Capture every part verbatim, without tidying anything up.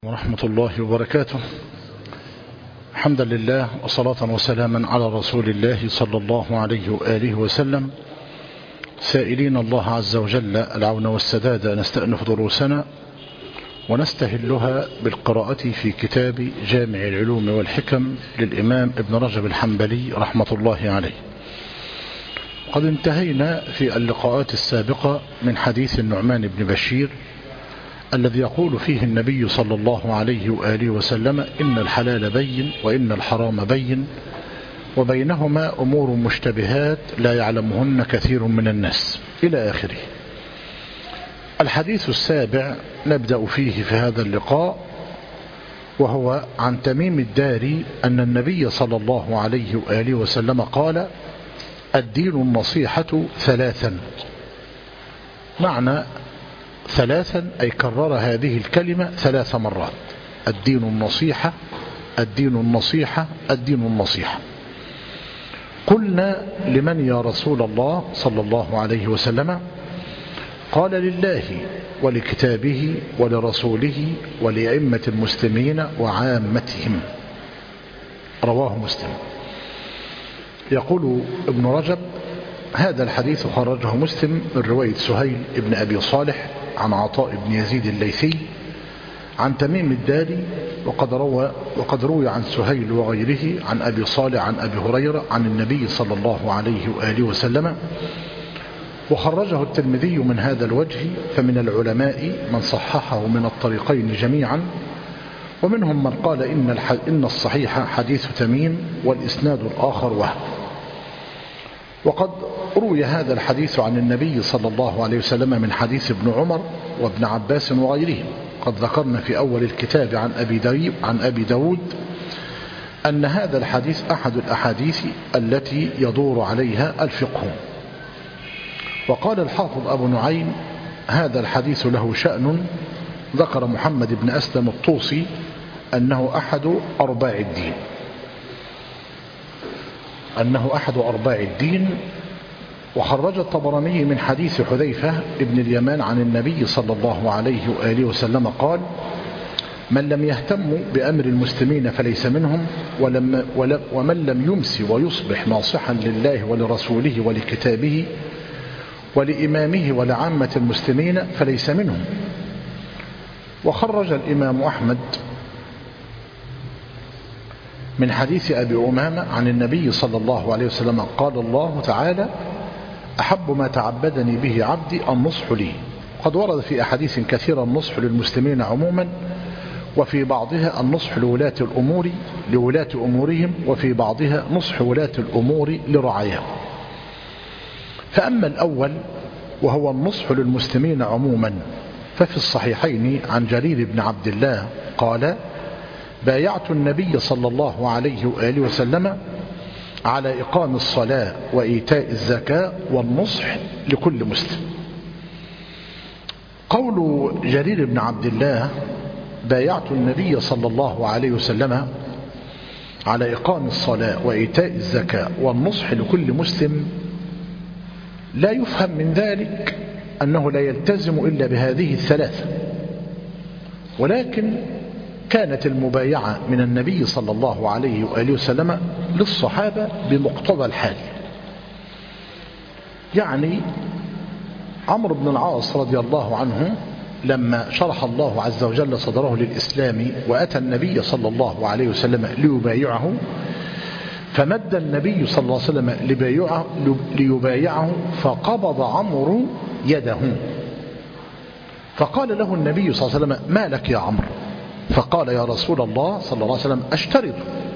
ورحمة الله وبركاته. حمدا لله وصلاة وسلاما على رسول الله صلى الله عليه وآله وسلم، سائلين الله عز وجل العون والسداد نستأنف دروسنا ونستهلها بالقراءة في كتاب جامع العلوم والحكم للإمام ابن رجب الحنبلي رحمة الله عليه. قد انتهينا في اللقاءات السابقة من حديث النعمان بن بشير الذي يقول فيه النبي صلى الله عليه وآله وسلم: إن الحلال بين وإن الحرام بين وبينهما أمور مشتبهات لا يعلمهن كثير من الناس، إلى آخره. الحديث السابع نبدأ فيه في هذا اللقاء، وهو عن تميم الداري أن النبي صلى الله عليه وآله وسلم قال: الدين النصيحة ثلاثا. معنى ثلاثا أي كرر هذه الكلمة ثلاث مرات: الدين النصيحة، الدين النصيحة، الدين النصيحة. قلنا: لمن يا رسول الله صلى الله عليه وسلم؟ قال: لله ولكتابه ولرسوله ولأئمة المسلمين وعامتهم. رواه مسلم. يقول ابن رجب: هذا الحديث خرجه مسلم من رواية سهيل ابن أبي صالح عن عطاء بن يزيد الليثي عن تميم الداري، وقد روى وقد روي عن سهيل وغيره عن أبي صالح عن أبي هريرة عن النبي صلى الله عليه وآله وسلم، وخرجه الترمذي من هذا الوجه. فمن العلماء من صححه من الطريقين جميعا، ومنهم من قال إن, إن الصحيح حديث تميم والإسناد الآخر وهم. وقد روي هذا الحديث عن النبي صلى الله عليه وسلم من حديث ابن عمر وابن عباس وغيرهم. قد ذكرنا في أول الكتاب عن أبي داود عن أبي داود أن هذا الحديث أحد الأحاديث التي يدور عليها الفقه. وقال الحافظ أبو نعيم: هذا الحديث له شأن. ذكر محمد بن أسلم الطوسي أنه أحد أرباع الدين أنه أحد أرباع الدين وخرج الطبراني من حديث حذيفة ابن اليمان عن النبي صلى الله عليه وآله وسلم قال: من لم يهتم بأمر المسلمين فليس منهم، ولم ومن لم يمس ويصبح ناصحا لله ولرسوله ولكتابه ولإمامه ولعامة المسلمين فليس منهم. وخرج الإمام أحمد من حديث أبي أمامة عن النبي صلى الله عليه وسلم قال الله تعالى: أحب ما تعبدني به عبدي النصح لي. قد ورد في أحاديث كثيرة النصح للمسلمين عموما، وفي بعضها النصح لولاة الأمور لولاة أمورهم، وفي بعضها نصح ولاة الأمور لرعاياهم. فأما الأول وهو النصح للمسلمين عموما، ففي الصحيحين عن جرير بن عبد الله قال: بايعت النبي صلى الله عليه وآله وسلم على إقام الصلاة وإيتاء الزكاة والنصح لكل مسلم. قول جرير بن عبد الله: بايعت النبي صلى الله عليه وسلم على إقام الصلاة وإيتاء الزكاة والنصح لكل مسلم، لا يفهم من ذلك أنه لا يلتزم إلا بهذه الثلاثة، ولكن كانت المبايعة من النبي صلى الله عليه وآله وسلم للصحابة بمقتضى الحال. يعني عمرو بن العاص رضي الله عنه لما شرح الله عز وجل صدره للإسلام وأتى النبي صلى الله عليه وسلم ليبايعه، فمد النبي صلى الله عليه وسلم ليبايعه, ليبايعه فقبض عمرو يده، فقال له النبي صلى الله عليه وسلم: ما لك يا عمرو؟ فقال: يا رسول الله صلى الله عليه وسلم أشترط،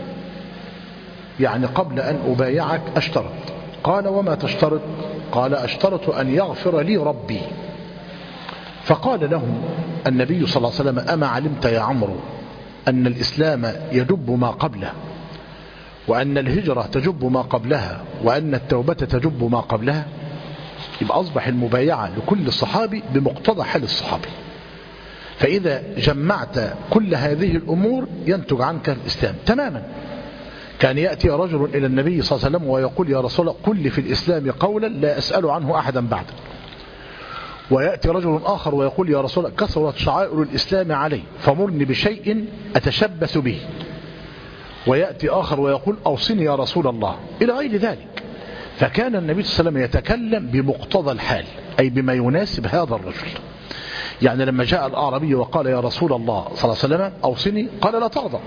يعني قبل أن أبايعك أشترط. قال: وما تشترط؟ قال: أشترط أن يغفر لي ربي. فقال له النبي صلى الله عليه وسلم: أما علمت يا عمرو أن الإسلام يجب ما قبله، وأن الهجرة تجب ما قبلها، وأن التوبة تجب ما قبلها؟ يبقى أصبح المبايعة لكل صحابي بمقتضى حال الصحابي. فإذا جمعت كل هذه الأمور ينتج عنك الإسلام تماما. كان يأتي رجل إلى النبي صلى الله عليه وسلم ويقول: يا رسول الله قل لي في الإسلام قولا لا أسأل عنه أحدا بعد. ويأتي رجل آخر ويقول يا رسول الله كثرت شعائر الإسلام علي فمرني بشيء أتشبث به. ويأتي آخر ويقول أوصني يا رسول الله، إلى غير ذلك. فكان النبي صلى الله عليه وسلم يتكلم بمقتضى الحال، أي بما يناسب هذا الرجل. يعني لما جاء الأعرابي وقال يا رسول الله صلى الله عليه وسلم أوصني، قال لا تغضب.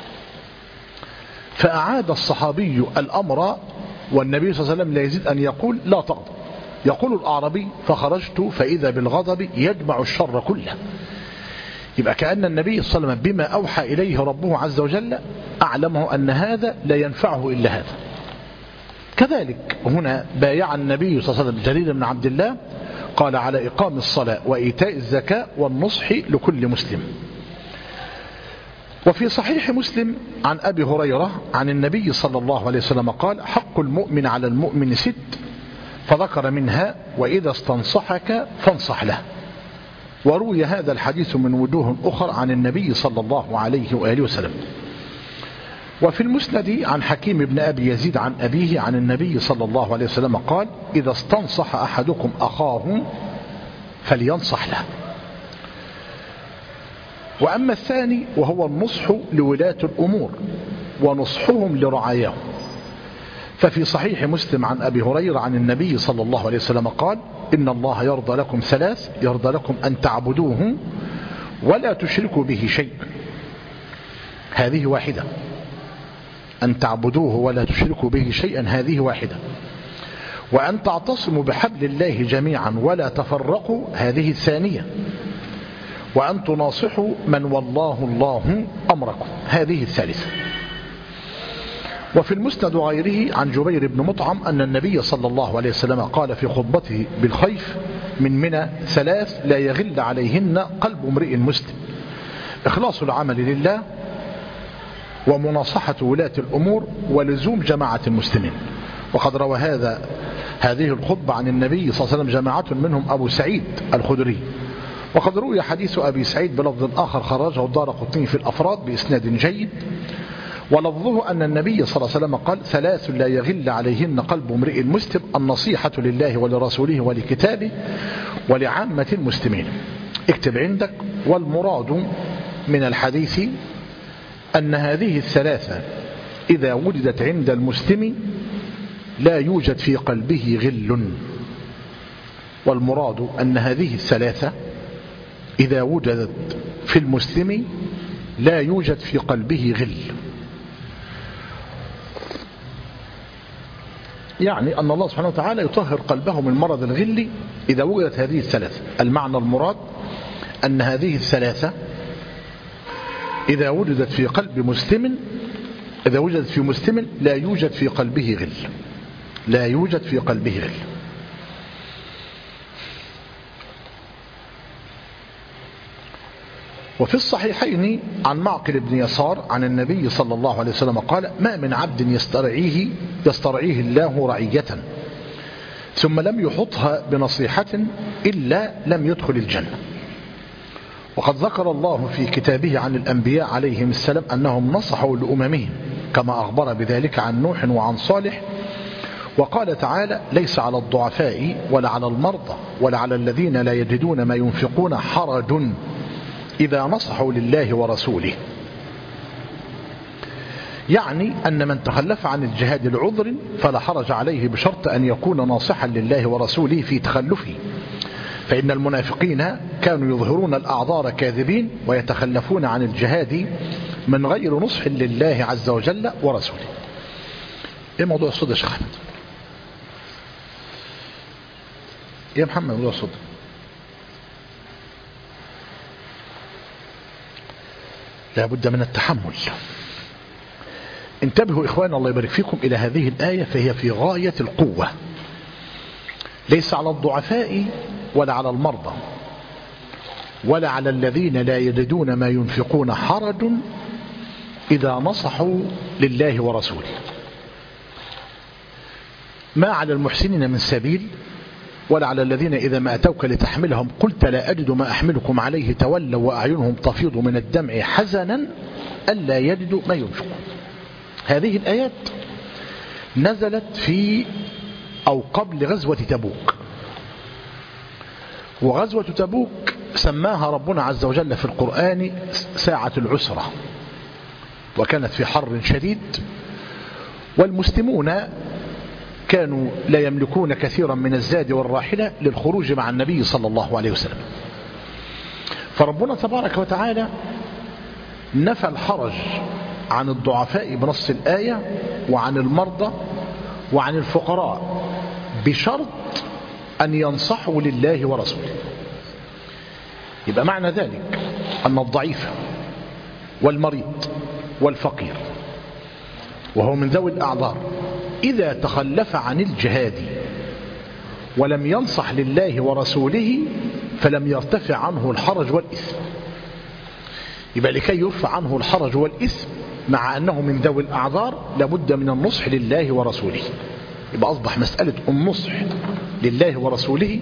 فأعاد الصحابي الأمر، والنبي صلى الله عليه وسلم لا يزيد أن يقول لا تغضب. يقول الأعرابي فخرجت فإذا بالغضب يجمع الشر كله. يبقى كأن النبي صلى الله عليه وسلم بما أوحى إليه ربه عز وجل أعلمه أن هذا لا ينفعه إلا هذا. كذلك هنا بايع النبي صلى الله عليه وسلم جرير بن عبد الله، قال على إقام الصلاة وإيتاء الزكاة والنصح لكل مسلم. وفي صحيح مسلم عن أبي هريرة عن النبي صلى الله عليه وسلم قال حق المؤمن على المؤمن ست، فذكر منها وإذا استنصحك فانصح له. وروي هذا الحديث من وجوه أخرى عن النبي صلى الله عليه وآله وسلم. وفي المسند عن حكيم بن أبي يزيد عن أبيه عن النبي صلى الله عليه وسلم قال إذا استنصح أحدكم أخاه فلينصح له. وأما الثاني وهو النصح لولاة الأمور ونصحهم لرعاياهم، ففي صحيح مسلم عن أبي هريرة عن النبي صلى الله عليه وسلم قال إن الله يرضى لكم ثلاث، يرضى لكم أن تعبدوه ولا تشركوا به شيء. هذه واحدة، أن تعبدوه ولا تشركوا به شيئا، هذه واحدة. وأن تعتصموا بحبل الله جميعا ولا تفرقوا، هذه الثانية. وأن تناصحوا من والله الله أمركم، هذه الثالثة. وفي المسند وغيره عن جبير بن مطعم أن النبي صلى الله عليه وسلم قال في خطبته بالخيف من منى ثلاث لا يغل عليهن قلب امرئ مسلم: إخلاص العمل لله، ومناصحة ولاة الأمور، ولزوم جماعة المسلمين. وقد روى هذا هذه الخطبة عن النبي صلى الله عليه وسلم جماعة منهم أبو سعيد الخدري. وقد روي حديث أبي سعيد بلفظ آخر خرجه الدارقطني في الأفراد بإسناد جيد، ولفظه أن النبي صلى الله عليه وسلم قال ثلاث لا يغل عليهن قلب امرئ مسلم: النصيحة لله ولرسوله ولكتابه ولعامة المسلمين. اكتب عندك: والمراد من الحديث أن هذه الثلاثة إذا وجدت عند المسلم لا يوجد في قلبه غل. والمراد أن هذه الثلاثة إذا وجدت في المسلم لا يوجد في قلبه غل. يعني أن الله سبحانه وتعالى يطهر قلبه من مرض الغل إذا وجدت هذه الثلاثة. المعنى المراد أن هذه الثلاثة إذا وجدت في قلب مسلم، إذا وجدت في مسلم لا يوجد في قلبه غل، لا يوجد في قلبه غل. وفي الصحيحين عن معقل بن يسار عن النبي صلى الله عليه وسلم قال: ما من عبد يسترعيه يسترعيه الله رعية ثم لم يحطها بنصيحة إلا لم يدخل الجنة. وقد ذكر الله في كتابه عن الأنبياء عليهم السلام أنهم نصحوا لأممهم، كما أخبر بذلك عن نوح وعن صالح. وقال تعالى: ليس على الضعفاء ولا على المرضى ولا على الذين لا يجدون ما ينفقون حرج إذا نصحوا لله ورسوله. يعني أن من تخلف عن الجهاد لعذر فلا حرج عليه بشرط أن يكون ناصحا لله ورسوله في تخلفه، فإن المنافقين كانوا يظهرون الأعذار كاذبين ويتخلفون عن الجهاد من غير نصح لله عز وجل ورسوله. ايه موضوع الصدى يا شيخ أحمد؟ ايه يا محمد موضوع الصدى؟ لا بد من التحمل. انتبهوا إخوانا الله يبارك فيكم إلى هذه الآية، فهي في غاية القوة. ليس على الضعفاء ولا على المرضى ولا على الذين لا يجدون ما ينفقون حرج إذا نصحوا لله ورسوله. ما على المحسنين من سبيل ولا على الذين إذا ما أتوك لتحملهم قلت لا أجد ما أحملكم عليه تولوا وأعينهم تفيض من الدمع حزنا ألا يجدوا ما ينفقون. هذه الآيات نزلت في أو قبل غزوة تبوك، وغزوة تبوك سماها ربنا عز وجل في القرآن ساعة العسرة، وكانت في حر شديد، والمسلمون كانوا لا يملكون كثيرا من الزاد والراحلة للخروج مع النبي صلى الله عليه وسلم. فربنا تبارك وتعالى نفى الحرج عن الضعفاء بنص الآية، وعن المرضى وعن الفقراء، بشرط أن ينصحوا لله ورسوله. يبقى معنى ذلك أن الضعيف والمريض والفقير وهو من ذوي الأعذار إذا تخلف عن الجهاد ولم ينصح لله ورسوله فلم يرتفع عنه الحرج والإثم. يبقى لكي يرفع عنه الحرج والإثم مع أنه من ذوي الأعذار لابد من النصح لله ورسوله. يبقى أصبح مسألة النصح لله ورسوله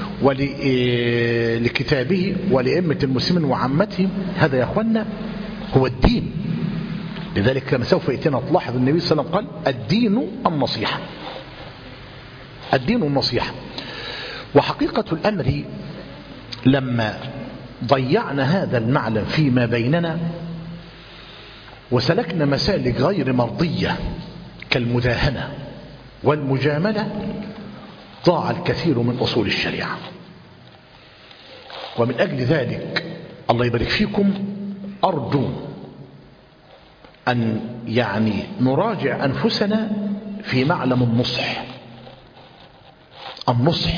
ولكتابه ولأئمة المسلمين وعامتهم، هذا يا أخوانا هو الدين. لذلك كما سوف يأتينا تلاحظ النبي صلى الله عليه وسلم قال الدين النصيحة، الدين النصيحة. وحقيقة الأمر لما ضيعنا هذا المعلم فيما بيننا وسلكنا مسالك غير مرضية كالمداهنة والمجاملة، ضاع الكثير من أصول الشريعة. ومن أجل ذلك الله يبارك فيكم أرجو أن يعني نراجع أنفسنا في معلم النصح. النصح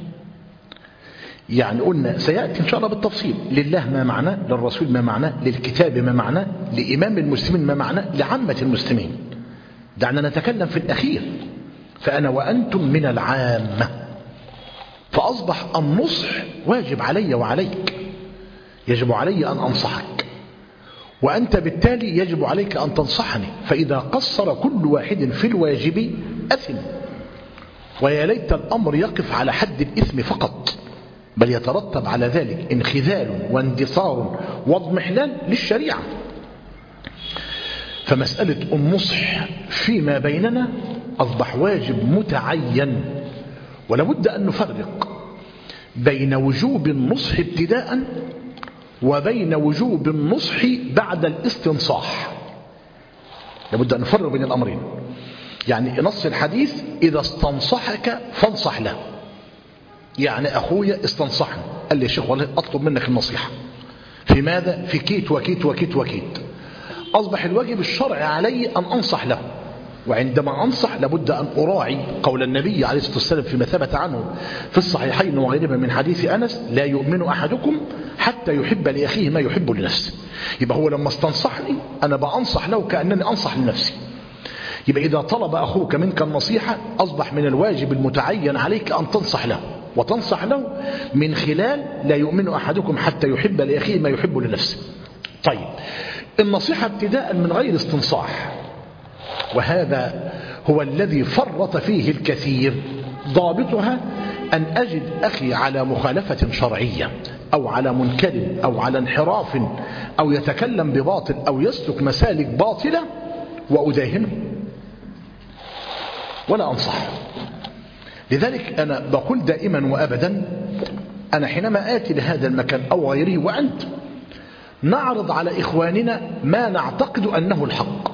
يعني قلنا سيأتي إن شاء الله بالتفصيل، لله ما معناه، للرسول ما معناه، للكتاب ما معناه، لإمام المسلمين ما معناه، لعامة المسلمين. دعنا نتكلم في الأخير، فأنا وأنتم من العامة. فأصبح النصح واجب علي وعليك، يجب علي أن أنصحك، وأنت بالتالي يجب عليك أن تنصحني. فإذا قصر كل واحد في الواجب أثم، ويا ليت الأمر يقف على حد الإثم فقط، بل يترتب على ذلك انخذال واندثار واضمحلال للشريعة. فمسألة النصح فيما بيننا أصبح واجب متعين، ولابد أن نفرق بين وجوب النصح ابتداء وبين وجوب النصح بعد الاستنصاح. لابد أن نفرق بين الأمرين. يعني نص الحديث إذا استنصحك فانصح له، يعني أخويا استنصحني قال لي يا شيخ والله أطلب منك النصيحة في ماذا؟ في كيت وكيت وكيت وكيت. أصبح الواجب الشرعي علي أن أنصح له، وعندما أنصح لابد أن أراعي قول النبي عليه الصلاة والسلام فيما ثبت عنه في الصحيحين وغيرهما من حديث أنس: لا يؤمن أحدكم حتى يحب لأخيه ما يحب لنفسه. يبقى هو لما استنصحني أنا بأنصح له كأنني أنصح لنفسي. يبقى إذا طلب أخوك منك النصيحة أصبح من الواجب المتعين عليك أن تنصح له، وتنصح له من خلال لا يؤمن أحدكم حتى يحب لأخيه ما يحب لنفسه. طيب، النصيحة ابتداء من غير استنصاح، وهذا هو الذي فرط فيه الكثير. ضابطها أن أجد أخي على مخالفة شرعية أو على منكر أو على انحراف أو يتكلم بباطل أو يسلك مسالك باطلة وأداهنه ولا أنصحه. لذلك أنا بقول دائما وأبدا، أنا حينما آتي لهذا المكان أو غيره وأنت نعرض على إخواننا ما نعتقد أنه الحق،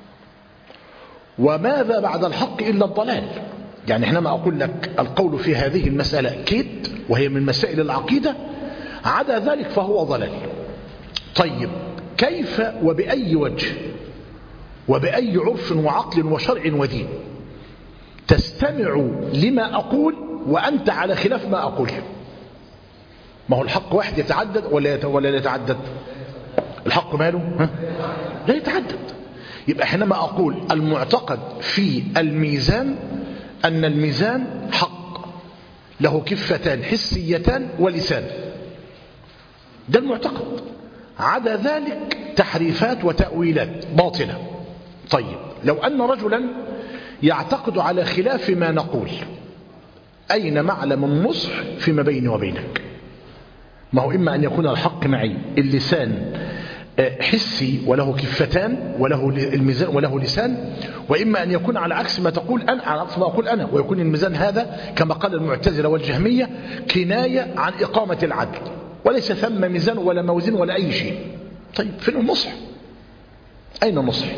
وماذا بعد الحق إلا الضلال. يعني حينما أقول لك القول في هذه المسألة كيد وهي من مسائل العقيدة، عدا ذلك فهو ضلال. طيب، كيف وبأي وجه وبأي عرف وعقل وشرع ودين تستمع لما أقول وأنت على خلاف ما أقول؟ ما هو الحق واحد يتعدد ولا ولا لا يتعدد؟ الحق ماله؟ ها؟ لا يتعدد. يبقى حينما أقول المعتقد في الميزان أن الميزان حق له كفتان حسيتان ولسان، ده المعتقد. عدا ذلك تحريفات وتأويلات باطلة. طيب، لو أن رجلا يعتقد على خلاف ما نقول، أين معلم النصح فيما بيني وبينك؟ ما هو إما أن يكون الحق معي اللسان حسي وله كفتان وله الميزان وله لسان، وإما أن يكون على عكس ما تقول أنا، على عكس ما أقول أنا، ويكون الميزان هذا كما قال المعتزلة والجهمية كناية عن إقامة العدل، وليس ثم ميزان ولا موزن ولا أي شيء. طيب فين النصح؟ أين النصح؟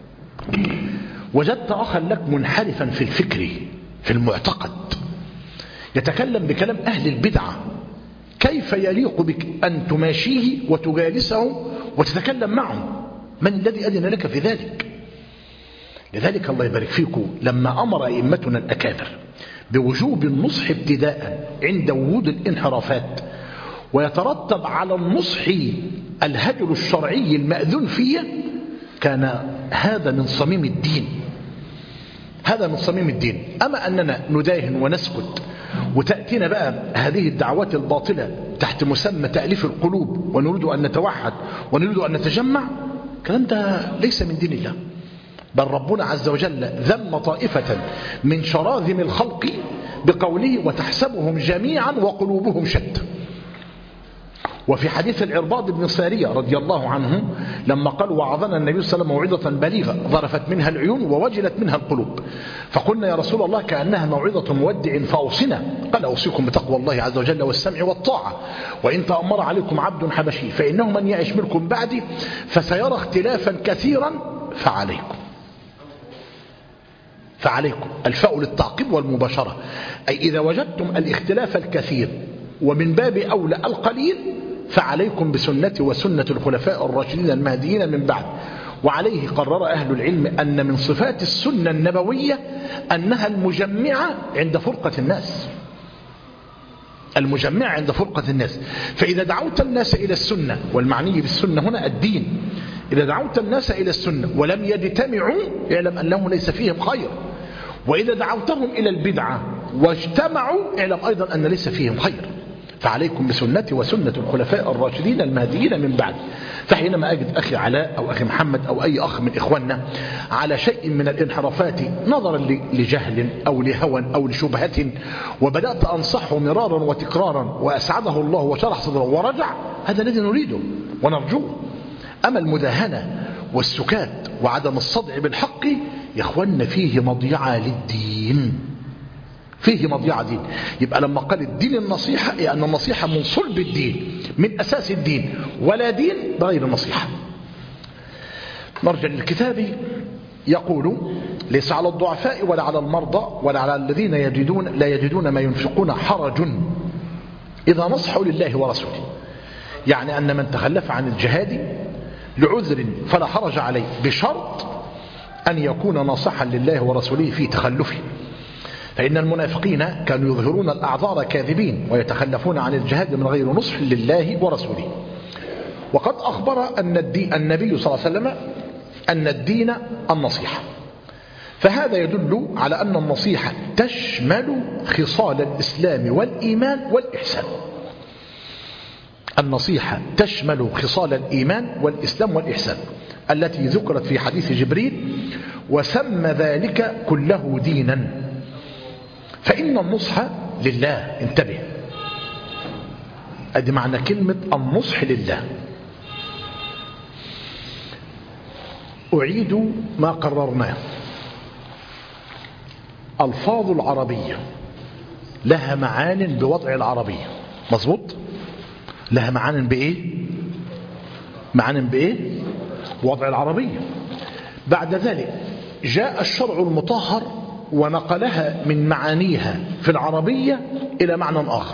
وجدت أخا لك منحرفا في الفكر في المعتقد يتكلم بكلام أهل البدعة، كيف يليق بك أن تماشيه وتجالسه وتتكلم معه؟ من الذي أذن لك في ذلك؟ لذلك الله يبارك فيكم لما أمر أئمتنا الأكابر بوجوب النصح ابتداء عند وجود الانحرافات، ويترتب على النصح الهجر الشرعي المأذون فيه، كان هذا من صميم الدين، هذا من صميم الدين. أما أننا نداهن ونسكت وتأتينا بقى هذه الدعوات الباطلة تحت مسمى تأليف القلوب ونريد أن نتوحد ونريد أن نتجمع، الكلام ده ليس من دين الله. بل ربنا عز وجل ذم طائفة من شراذم الخلق بقوله وتحسبهم جميعا وقلوبهم شتى. وفي حديث العرباض بن سارية رضي الله عنه لما قال وعظنا النبي صلى الله عليه وسلم موعظة بليغة ظرفت منها العيون ووجلت منها القلوب، فقلنا يا رسول الله كأنها موعظة مودع فأوصنا، قال أوصيكم بتقوى الله عز وجل والسمع والطاعة، وإن تأمر عليكم عبد حبشي فإنه من يعش منكم بعدي فسيرى اختلافا كثيرا فعليكم. فعليكم الفاء للتعقيب والمباشرة، أي إذا وجدتم الاختلاف الكثير ومن باب أولى القليل فعليكم بسنتي وسنة الخلفاء الراشدين المهديين من بعد. وعليه قرر أهل العلم أن من صفات السنة النبوية أنها المجمعة عند فرقة الناس، المجمعة عند فرقة الناس. فإذا دعوت الناس إلى السنة، والمعني بالسنة هنا الدين، إذا دعوت الناس إلى السنة ولم يجتمعوا اعلم أنه ليس فيهم خير، وإذا دعوتهم إلى البدعة واجتمعوا اعلم أيضا أن ليس فيهم خير. فعليكم بسنتي وسنة الخلفاء الراشدين المهديين من بعد. فحينما أجد أخي علاء أو أخي محمد أو أي أخ من إخواننا على شيء من الانحرافات نظرا لجهل أو لهوى أو لشبهة، وبدأت أنصحه مرارا وتكرارا وأسعده الله وشرح صدره ورجع، هذا الذي نريده ونرجوه. أما المداهنة والسكات وعدم الصدع بالحق يا أخوانا فيه مضيعة للدين، فيه مضيعة دين. يبقى لما قال الدين النصيحة يعني النصيحة من صلب الدين من أساس الدين، ولا دين بغير النصيحة. مرجع للكتاب يقول ليس على الضعفاء ولا على المرضى ولا على الذين يجدون لا يجدون ما ينفقون حرج إذا نصحوا لله ورسوله، يعني أن من تخلف عن الجهاد لعذر فلا حرج عليه بشرط أن يكون ناصحا لله ورسوله في تخلفه. فإن المنافقين كانوا يظهرون الأعذار كاذبين ويتخلفون عن الجهاد من غير نصح لله ورسوله. وقد أخبر أن النبي صلى الله عليه وسلم أن الدين النصيحة، فهذا يدل على أن النصيحة تشمل خصال الإسلام والإيمان والإحسان. النصيحة تشمل خصال الإيمان والإسلام والإحسان التي ذكرت في حديث جبريل وسمى ذلك كله دينا. فإن النصح لله، انتبه، أدي معنى كلمة النصح لله. أعيد ما قررناه، الفاظ العربية لها معان بوضع العربية، مظبوط؟ لها معان بإيه؟ معان بإيه؟ وضع العربية. بعد ذلك جاء الشرع المطهر ونقلها من معانيها في العربية إلى معنى آخر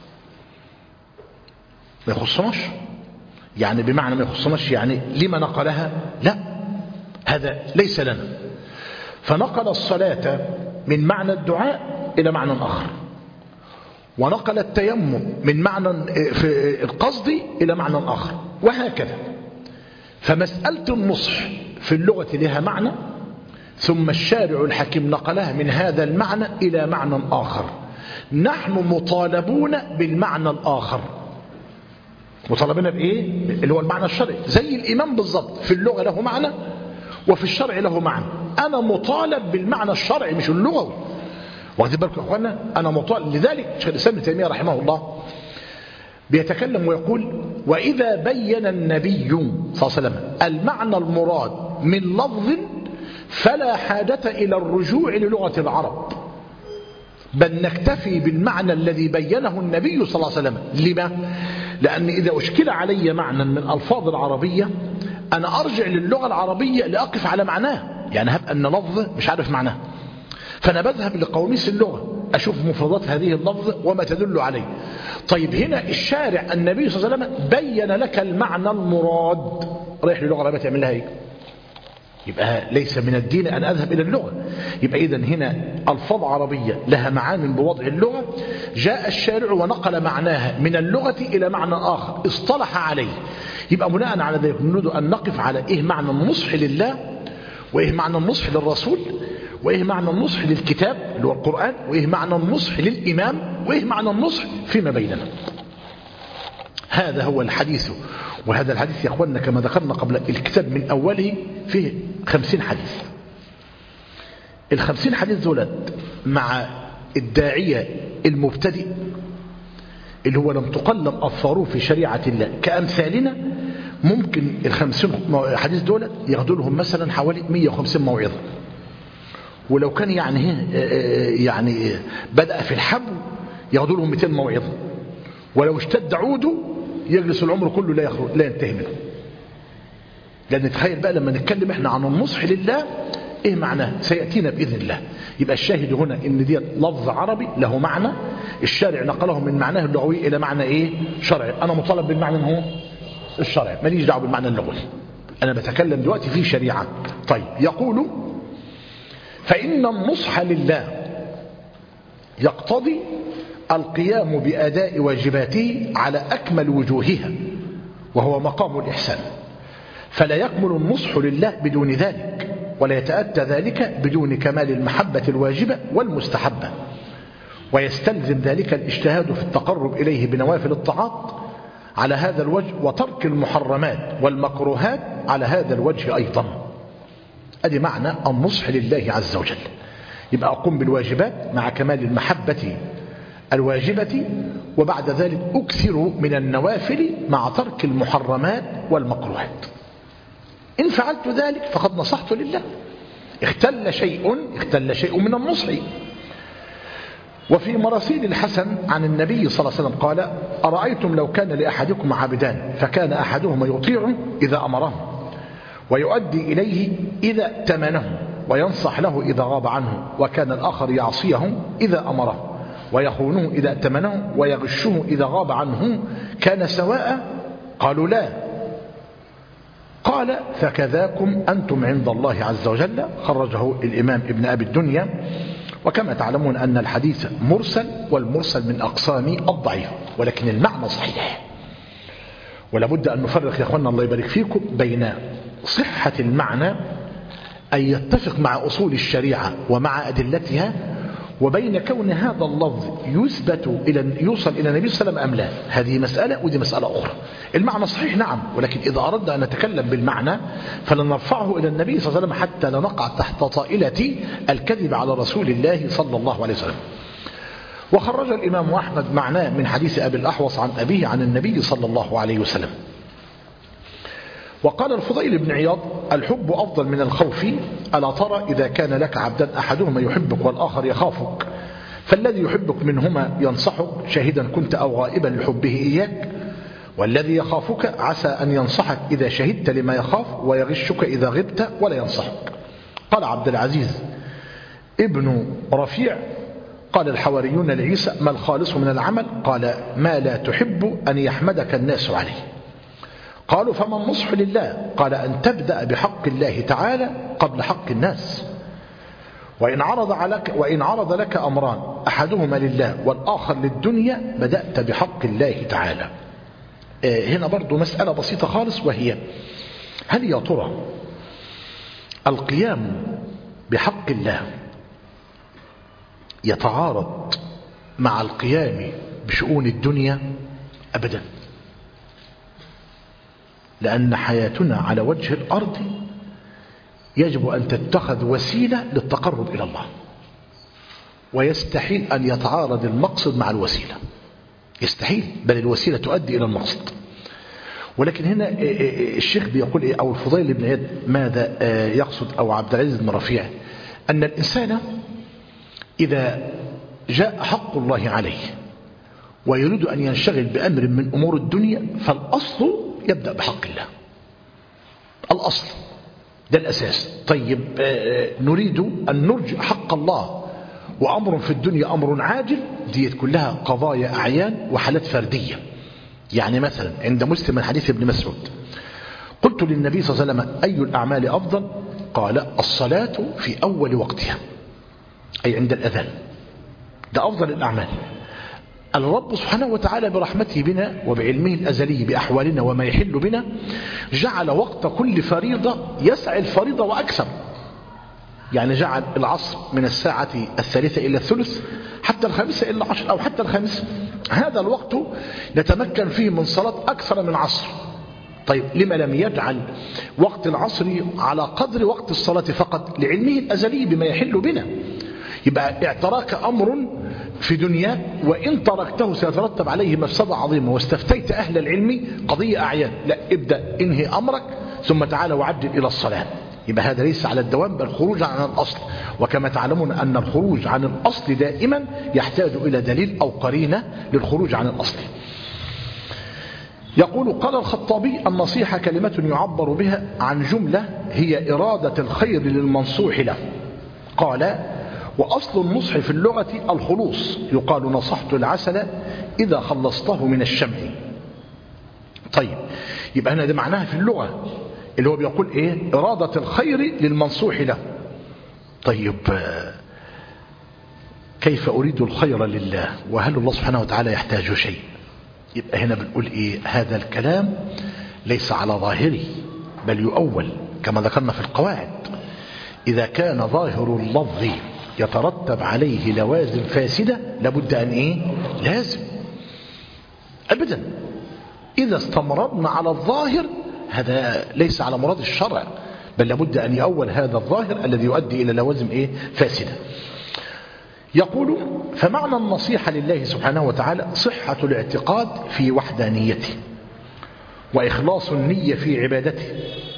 ما يخصناش، يعني بمعنى ما يخصناش يعني لما نقلها؟ لا، هذا ليس لنا. فنقل الصلاة من معنى الدعاء إلى معنى آخر، ونقل التيمم من معنى في القصد إلى معنى آخر، وهكذا. فمسألة النصح في اللغة لها معنى، ثم الشارع الحكيم نقلها من هذا المعنى إلى معنى آخر. نحن مطالبون بالمعنى الآخر، مطالبين بإيه؟ اللي هو المعنى الشرعي، زي الإمام بالضبط، في اللغة له معنى وفي الشرع له معنى. أنا مطالب بالمعنى الشرعي مش اللغوي، واخدين بالكم يا اخوانا؟ أنا مطالب. لذلك شيخ الإسلام ابن تيمية رحمه الله بيتكلم ويقول: وإذا بين النبي صلى الله عليه وسلم المعنى المراد من لفظ فلا حاجة إلى الرجوع للغة العرب، بل نكتفي بالمعنى الذي بينه النبي صلى الله عليه وسلم. لما؟ لأن إذا أشكل علي معنى من ألفاظ العربية أنا أرجع للغة العربية لأقف على معناه، يعني هبقى أن لفظ مش عارف معناه، فأنا بذهب لقواميس اللغة أشوف مفردات هذه اللفظ وما تدل عليه. طيب هنا الشارع النبي صلى الله عليه وسلم بين لك المعنى المراد، رايح للغة العربية تعمل لها ايه؟ يبقى ليس من الدين أن أذهب إلى اللغة. يبقى إذن هنا ألفاظ عربية لها معان بوضع اللغة، جاء الشارع ونقل معناها من اللغة إلى معنى آخر اصطلح عليه. يبقى بناء على ذلك نريد أن نقف على إيه معنى النصح لله، وإيه معنى النصح للرسول، وإيه معنى النصح للكتاب اللي هو القرآن، وإيه معنى النصح للإمام، وإيه معنى النصح فيما بيننا. هذا هو الحديث. وهذا الحديث يا أخواننا كما ذكرنا قبل، الكتاب من أوله فيه خمسين حديث. الخمسين حديث دولت مع الداعية المبتدئ اللي هو لم تقلم أظفاره في شريعة الله كأمثالنا، ممكن الخمسين حديث دولت ياخدوا لهم مثلا حوالي مئة وخمسين موعظة، ولو كان يعني يعني بدأ في الحبو ياخدوا لهم مئتين موعظة، ولو اشتد عوده يجلس العمر كله لا يخرج لا ينتهي منه. لأن تخيل بقى لما نتكلم احنا عن النصح لله ايه معناه سيأتينا بإذن الله. يبقى الشاهد هنا ان دي لفظ عربي له معنى، الشارع نقله من معناه اللغوي إلى معنى ايه شرعي. أنا مطالب بالمعنى هو الشرعي، ماليش دعوه بالمعنى اللغوي، أنا بتكلم دلوقتي في شريعة. طيب يقول: فإن النصح لله يقتضي القيام بأداء واجباته على أكمل وجوهها، وهو مقام الإحسان، فلا يكمل النصح لله بدون ذلك، ولا يتأتى ذلك بدون كمال المحبة الواجبة والمستحبة، ويستلزم ذلك الاجتهاد في التقرب إليه بنوافل الطاعات على هذا الوجه، وترك المحرمات والمكروهات على هذا الوجه أيضا. أدي معنى النصح لله عز وجل. يبقى أقوم بالواجبات مع كمال المحبة الواجبة، وبعد ذلك أكثر من النوافل مع ترك المحرمات والمكروهات. إن فعلت ذلك فقد نصحت لله. اختل شيء اختل شيء من النصح. وفي مراسيل الحسن عن النبي صلى الله عليه وسلم قال: أرأيتم لو كان لأحدكم عبدان فكان أحدهما يطيعه إذا أمره، ويؤدي إليه إذا ائتمنه، وينصح له إذا غاب عنه، وكان الآخر يعصيه إذا أمره، ويخونه إذا ائتمنه، ويغشه إذا غاب عنه، كان سواء؟ قالوا لا. قال: فكذاكم أنتم عند الله عز وجل. خرجه الإمام ابن أبي الدنيا. وكما تعلمون أن الحديث مرسل، والمرسل من أقسام الضعيف، ولكن المعنى صحيح. ولابد أن نفرق يا أخوانا الله يبارك فيكم بين صحة المعنى أن يتفق مع أصول الشريعة ومع أدلتها، وبين كون هذا اللفظ يثبت إلى يوصل إلى النبي صلى الله عليه وسلم أم لا. هذه مسألة ودي مسألة أخرى. المعنى صحيح نعم، ولكن إذا أردنا أن نتكلم بالمعنى فلنرفعه إلى النبي صلى الله عليه وسلم حتى لا نقع تحت طائلة الكذب على رسول الله صلى الله عليه وسلم. وخرج الإمام أحمد معناه من حديث أبي الأحوص عن أبيه عن النبي صلى الله عليه وسلم. وقال الفضيل بن عياض: الحب أفضل من الخوف، ألا ترى إذا كان لك عبدان أحدهما يحبك والآخر يخافك، فالذي يحبك منهما ينصحك شاهدا كنت أو غائبا لحبه إياك، والذي يخافك عسى أن ينصحك إذا شهدت لما يخاف، ويغشك إذا غبت ولا ينصحك. قال عبد العزيز ابن رفيع: قال الحواريون لعيسى: ما الخالص من العمل؟ قال: ما لا تحب أن يحمدك الناس عليه. قالوا: فما النصح لله؟ قال: أن تبدأ بحق الله تعالى قبل حق الناس. وإن عرض عليك وإن عرض لك أمران أحدهما لله والآخر للدنيا بدأت بحق الله تعالى. هنا برضو مسألة بسيطة خالص، وهي: هل يا ترى القيام بحق الله يتعارض مع القيام بشؤون الدنيا؟ أبدا، لأن حياتنا على وجه الأرض يجب أن تتخذ وسيلة للتقرب إلى الله، ويستحيل أن يتعارض المقصد مع الوسيلة. يستحيل، بل الوسيلة تؤدي إلى المقصد. ولكن هنا الشيخ بيقول إيه، أو الفضيل بن عياض ماذا يقصد، أو عبد العزيز بن رفيع، أن الإنسان إذا جاء حق الله عليه ويريد أن ينشغل بأمر من أمور الدنيا، فالأصل يبدأ بحق الله. الأصل ده الأساس. طيب نريد أن نرجع حق الله، وأمر في الدنيا أمر عاجل، ديت كلها قضايا أعيان وحالات فردية. يعني مثلا عند مسلم من حديث ابن مسعود، قلت للنبي صلى الله عليه وسلم أي الأعمال أفضل؟ قال الصلاة في أول وقتها، أي عند الأذان، ده أفضل الأعمال. الرب سبحانه وتعالى برحمته بنا وبعلمه الأزلي بأحوالنا وما يحل بنا جعل وقت كل فريضة يسعى الفريضة وأكثر. يعني جعل العصر من الساعة الثالثة إلى الثلث حتى الخامسة إلى عشر، أو حتى الخامسة. هذا الوقت نتمكن فيه من صلاة أكثر من عصر. طيب لما لم يجعل وقت العصر على قدر وقت الصلاة فقط؟ لعلمه الأزلي بما يحل بنا. يبقى اعتراك أمر في دنيا وإن تركته سيترتب عليه مفسدة عظيمة، واستفتيت أهل العلم قضية أعيان، لا، ابدأ انهي أمرك ثم تعال وعجل إلى الصلاة. يبقى هذا ليس على الدوام، بل خروج عن الأصل. وكما تعلمون أن الخروج عن الأصل دائما يحتاج إلى دليل أو قرينة للخروج عن الأصل. يقول قال الخطابي النصيحة كلمة يعبر بها عن جملة هي إرادة الخير للمنصوح له. قال وأصل النصح في اللغة الخلوص، يقال نصحت العسل إذا خلصته من الشمع. طيب يبقى هنا ده معناها في اللغة اللي هو بيقول إيه؟ إرادة الخير للمنصوح له. طيب كيف أريد الخير لله وهل الله سبحانه وتعالى يحتاج شيء؟ يبقى هنا بنقول إيه؟ هذا الكلام ليس على ظاهره بل يؤول كما ذكرنا في القواعد. إذا كان ظاهر اللفظ يترتب عليه لوازم فاسدة لابد أن إيه؟ لازم أبدا. إذا استمررنا على الظاهر هذا ليس على مراد الشرع، بل لابد أن يؤول هذا الظاهر الذي يؤدي إلى لوازم إيه؟ فاسدة. يقول فمعنى النصيحة لله سبحانه وتعالى صحة الاعتقاد في وحدانيته وإخلاص النية في عبادته،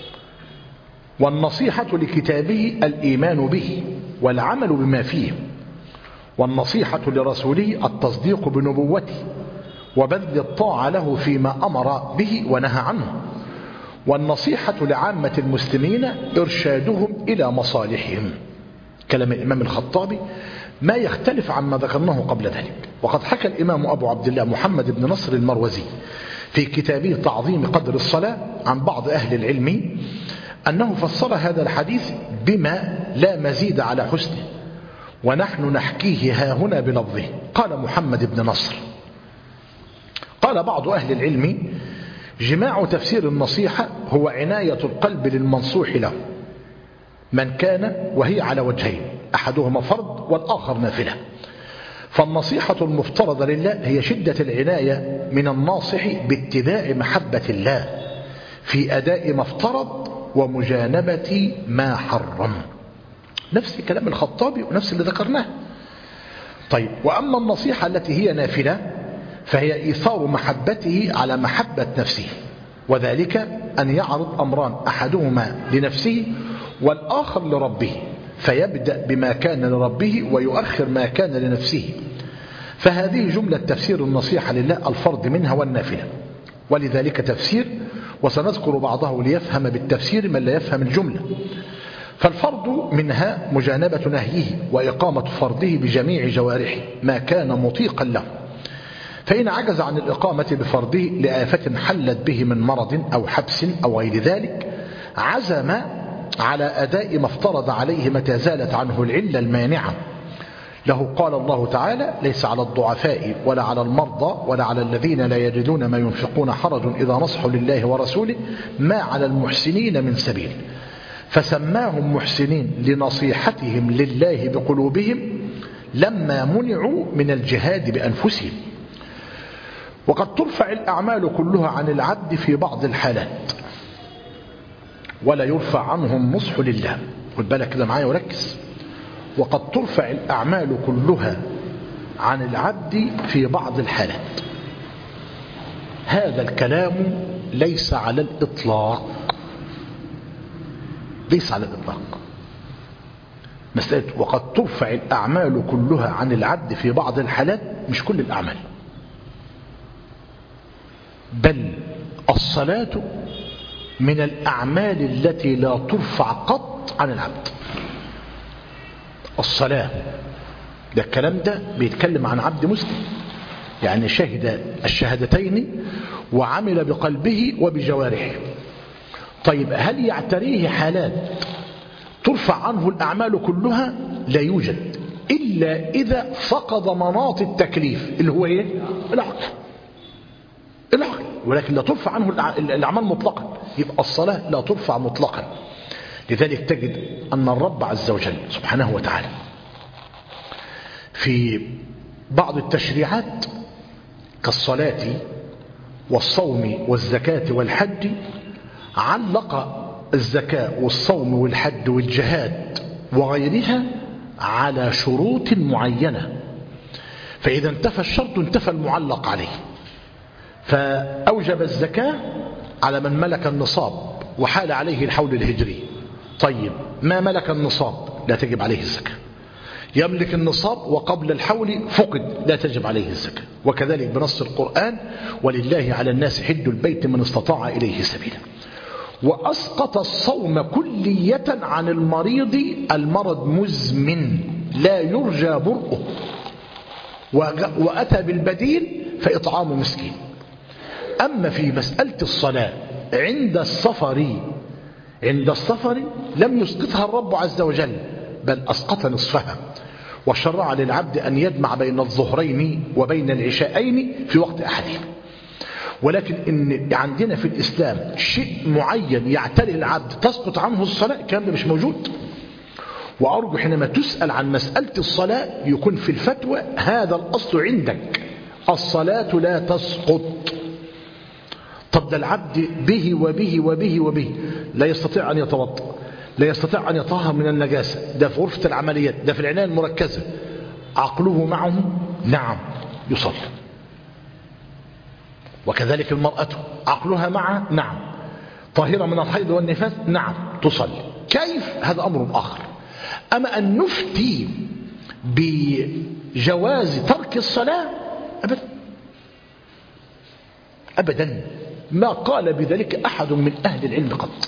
والنصيحة لكتابه الإيمان به والعمل بما فيه، والنصيحة لرسوله التصديق بنبوته وبذل الطاعة له فيما أمر به ونهى عنه، والنصيحة لعامة المسلمين إرشادهم إلى مصالحهم. كلام الإمام الخطابي ما يختلف عما ذكرناه قبل ذلك. وقد حكى الإمام أبو عبد الله محمد بن نصر المروزي في كتابه تعظيم قدر الصلاة عن بعض أهل العلم أنه فسر هذا الحديث بما لا مزيد على حسنه، ونحن نحكيه ها هنا بلفظه. قال محمد بن نصر قال بعض أهل العلم جماع تفسير النصيحة هو عناية القلب للمنصوح له من كان، وهي على وجهين أحدهما فرض والآخر نافلة. فالنصيحة المفترضة لله هي شدة العناية من الناصح باتباع محبة الله في أداء ما افترض ومجانبة ما حرم. نفس كلام الخطابي ونفس اللي ذكرناه. طيب وأما النصيحة التي هي نافلة فهي إيثار محبته على محبة نفسه، وذلك أن يعرض أمران أحدهما لنفسه والآخر لربه، فيبدأ بما كان لربه ويؤخر ما كان لنفسه. فهذه جملة تفسير النصيحة لله الفرض منها والنافلة، ولذلك تفسير وسنذكر بعضه ليفهم بالتفسير من لا يفهم الجملة. فالفرض منها مجانبة نهيه وإقامة فرضه بجميع جوارحه ما كان مطيقا له، فإن عجز عن الإقامة بفرضه لآفة حلت به من مرض أو حبس أو غير ذلك عزم على أداء ما افترض عليه متى زالت عنه العلة المانعة له. قال الله تعالى ليس على الضعفاء ولا على المرضى ولا على الذين لا يجدون ما ينفقون حرج إذا نصحوا لله ورسوله ما على المحسنين من سبيل، فسماهم محسنين لنصيحتهم لله بقلوبهم لما منعوا من الجهاد بأنفسهم. وقد ترفع الأعمال كلها عن العبد في بعض الحالات ولا يرفع عنهم نصح لله. خد بالك كده معايا وركز. وقد ترفع الأعمال كلها عن العبد في بعض الحالات هذا الكلام ليس على الإطلاق، ليس على الإطلاق. مسألة وقد ترفع الأعمال كلها عن العبد في بعض الحالات، مش كل الأعمال، بل الصلاة من الأعمال التي لا ترفع قط عن العبد. الصلاة ده الكلام ده بيتكلم عن عبد مسلم، يعني شهد الشهادتين وعمل بقلبه وبجوارحه. طيب هل يعتريه حالات ترفع عنه الأعمال كلها؟ لا يوجد، إلا إذا فقد مناط التكليف اللي هو إيه؟ العقل. العقل، ولكن لا ترفع عنه الأعمال مطلقا. يبقى الصلاة لا ترفع مطلقا. لذلك تجد أن الرب عز وجل سبحانه وتعالى في بعض التشريعات كالصلاة والصوم والزكاة والحج علق الزكاة والصوم والحج والجهاد وغيرها على شروط معينة، فإذا انتفى الشرط انتفى المعلق عليه. فأوجب الزكاة على من ملك النصاب وحال عليه الحول الهجري. طيب ما ملك النصاب لا تجب عليه الزكاة، يملك النصاب وقبل الحول فقد لا تجب عليه الزكاة. وكذلك بنص القرآن ولله على الناس حج البيت من استطاع إليه سبيلا. وأسقط الصوم كلية عن المريض، المرض مزمن لا يرجى برؤه، وأتى بالبديل فإطعام مسكين. أما في مسألة الصلاة عند السفر، عند السفر لم يسقطها الرب عز وجل، بل أسقط نصفها، وشرع للعبد أن يجمع بين الظهرين وبين العشاءين في وقت أحدهم. ولكن إن عندنا في الإسلام شيء معين يعتري العبد تسقط عنه الصلاة، الكلام ده مش موجود. وأرجو حينما تسأل عن مسألة الصلاة يكون في الفتوى هذا الأصل عندك، الصلاة لا تسقط. طب ده العبد به وبه وبه وبه لا يستطيع أن يتوضأ، لا يستطيع أن يطهر من النجاسة، ده في غرفة العمليات، ده في العناية المركزة، عقله معه نعم يصلي. وكذلك المرأة عقلها معه نعم، طاهرة من الحيض والنفاس نعم تصلي. كيف؟ هذا أمر آخر. أما أن نفتي بجواز ترك الصلاة أبدا أبدا، ما قال بذلك أحد من أهل العلم قط.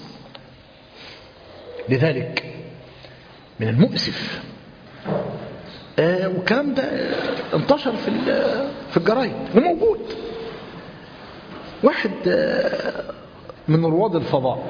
لذلك من المؤسف آه والكلام ده انتشر في في الجرايد وموجود. واحد آه من رواد الفضاء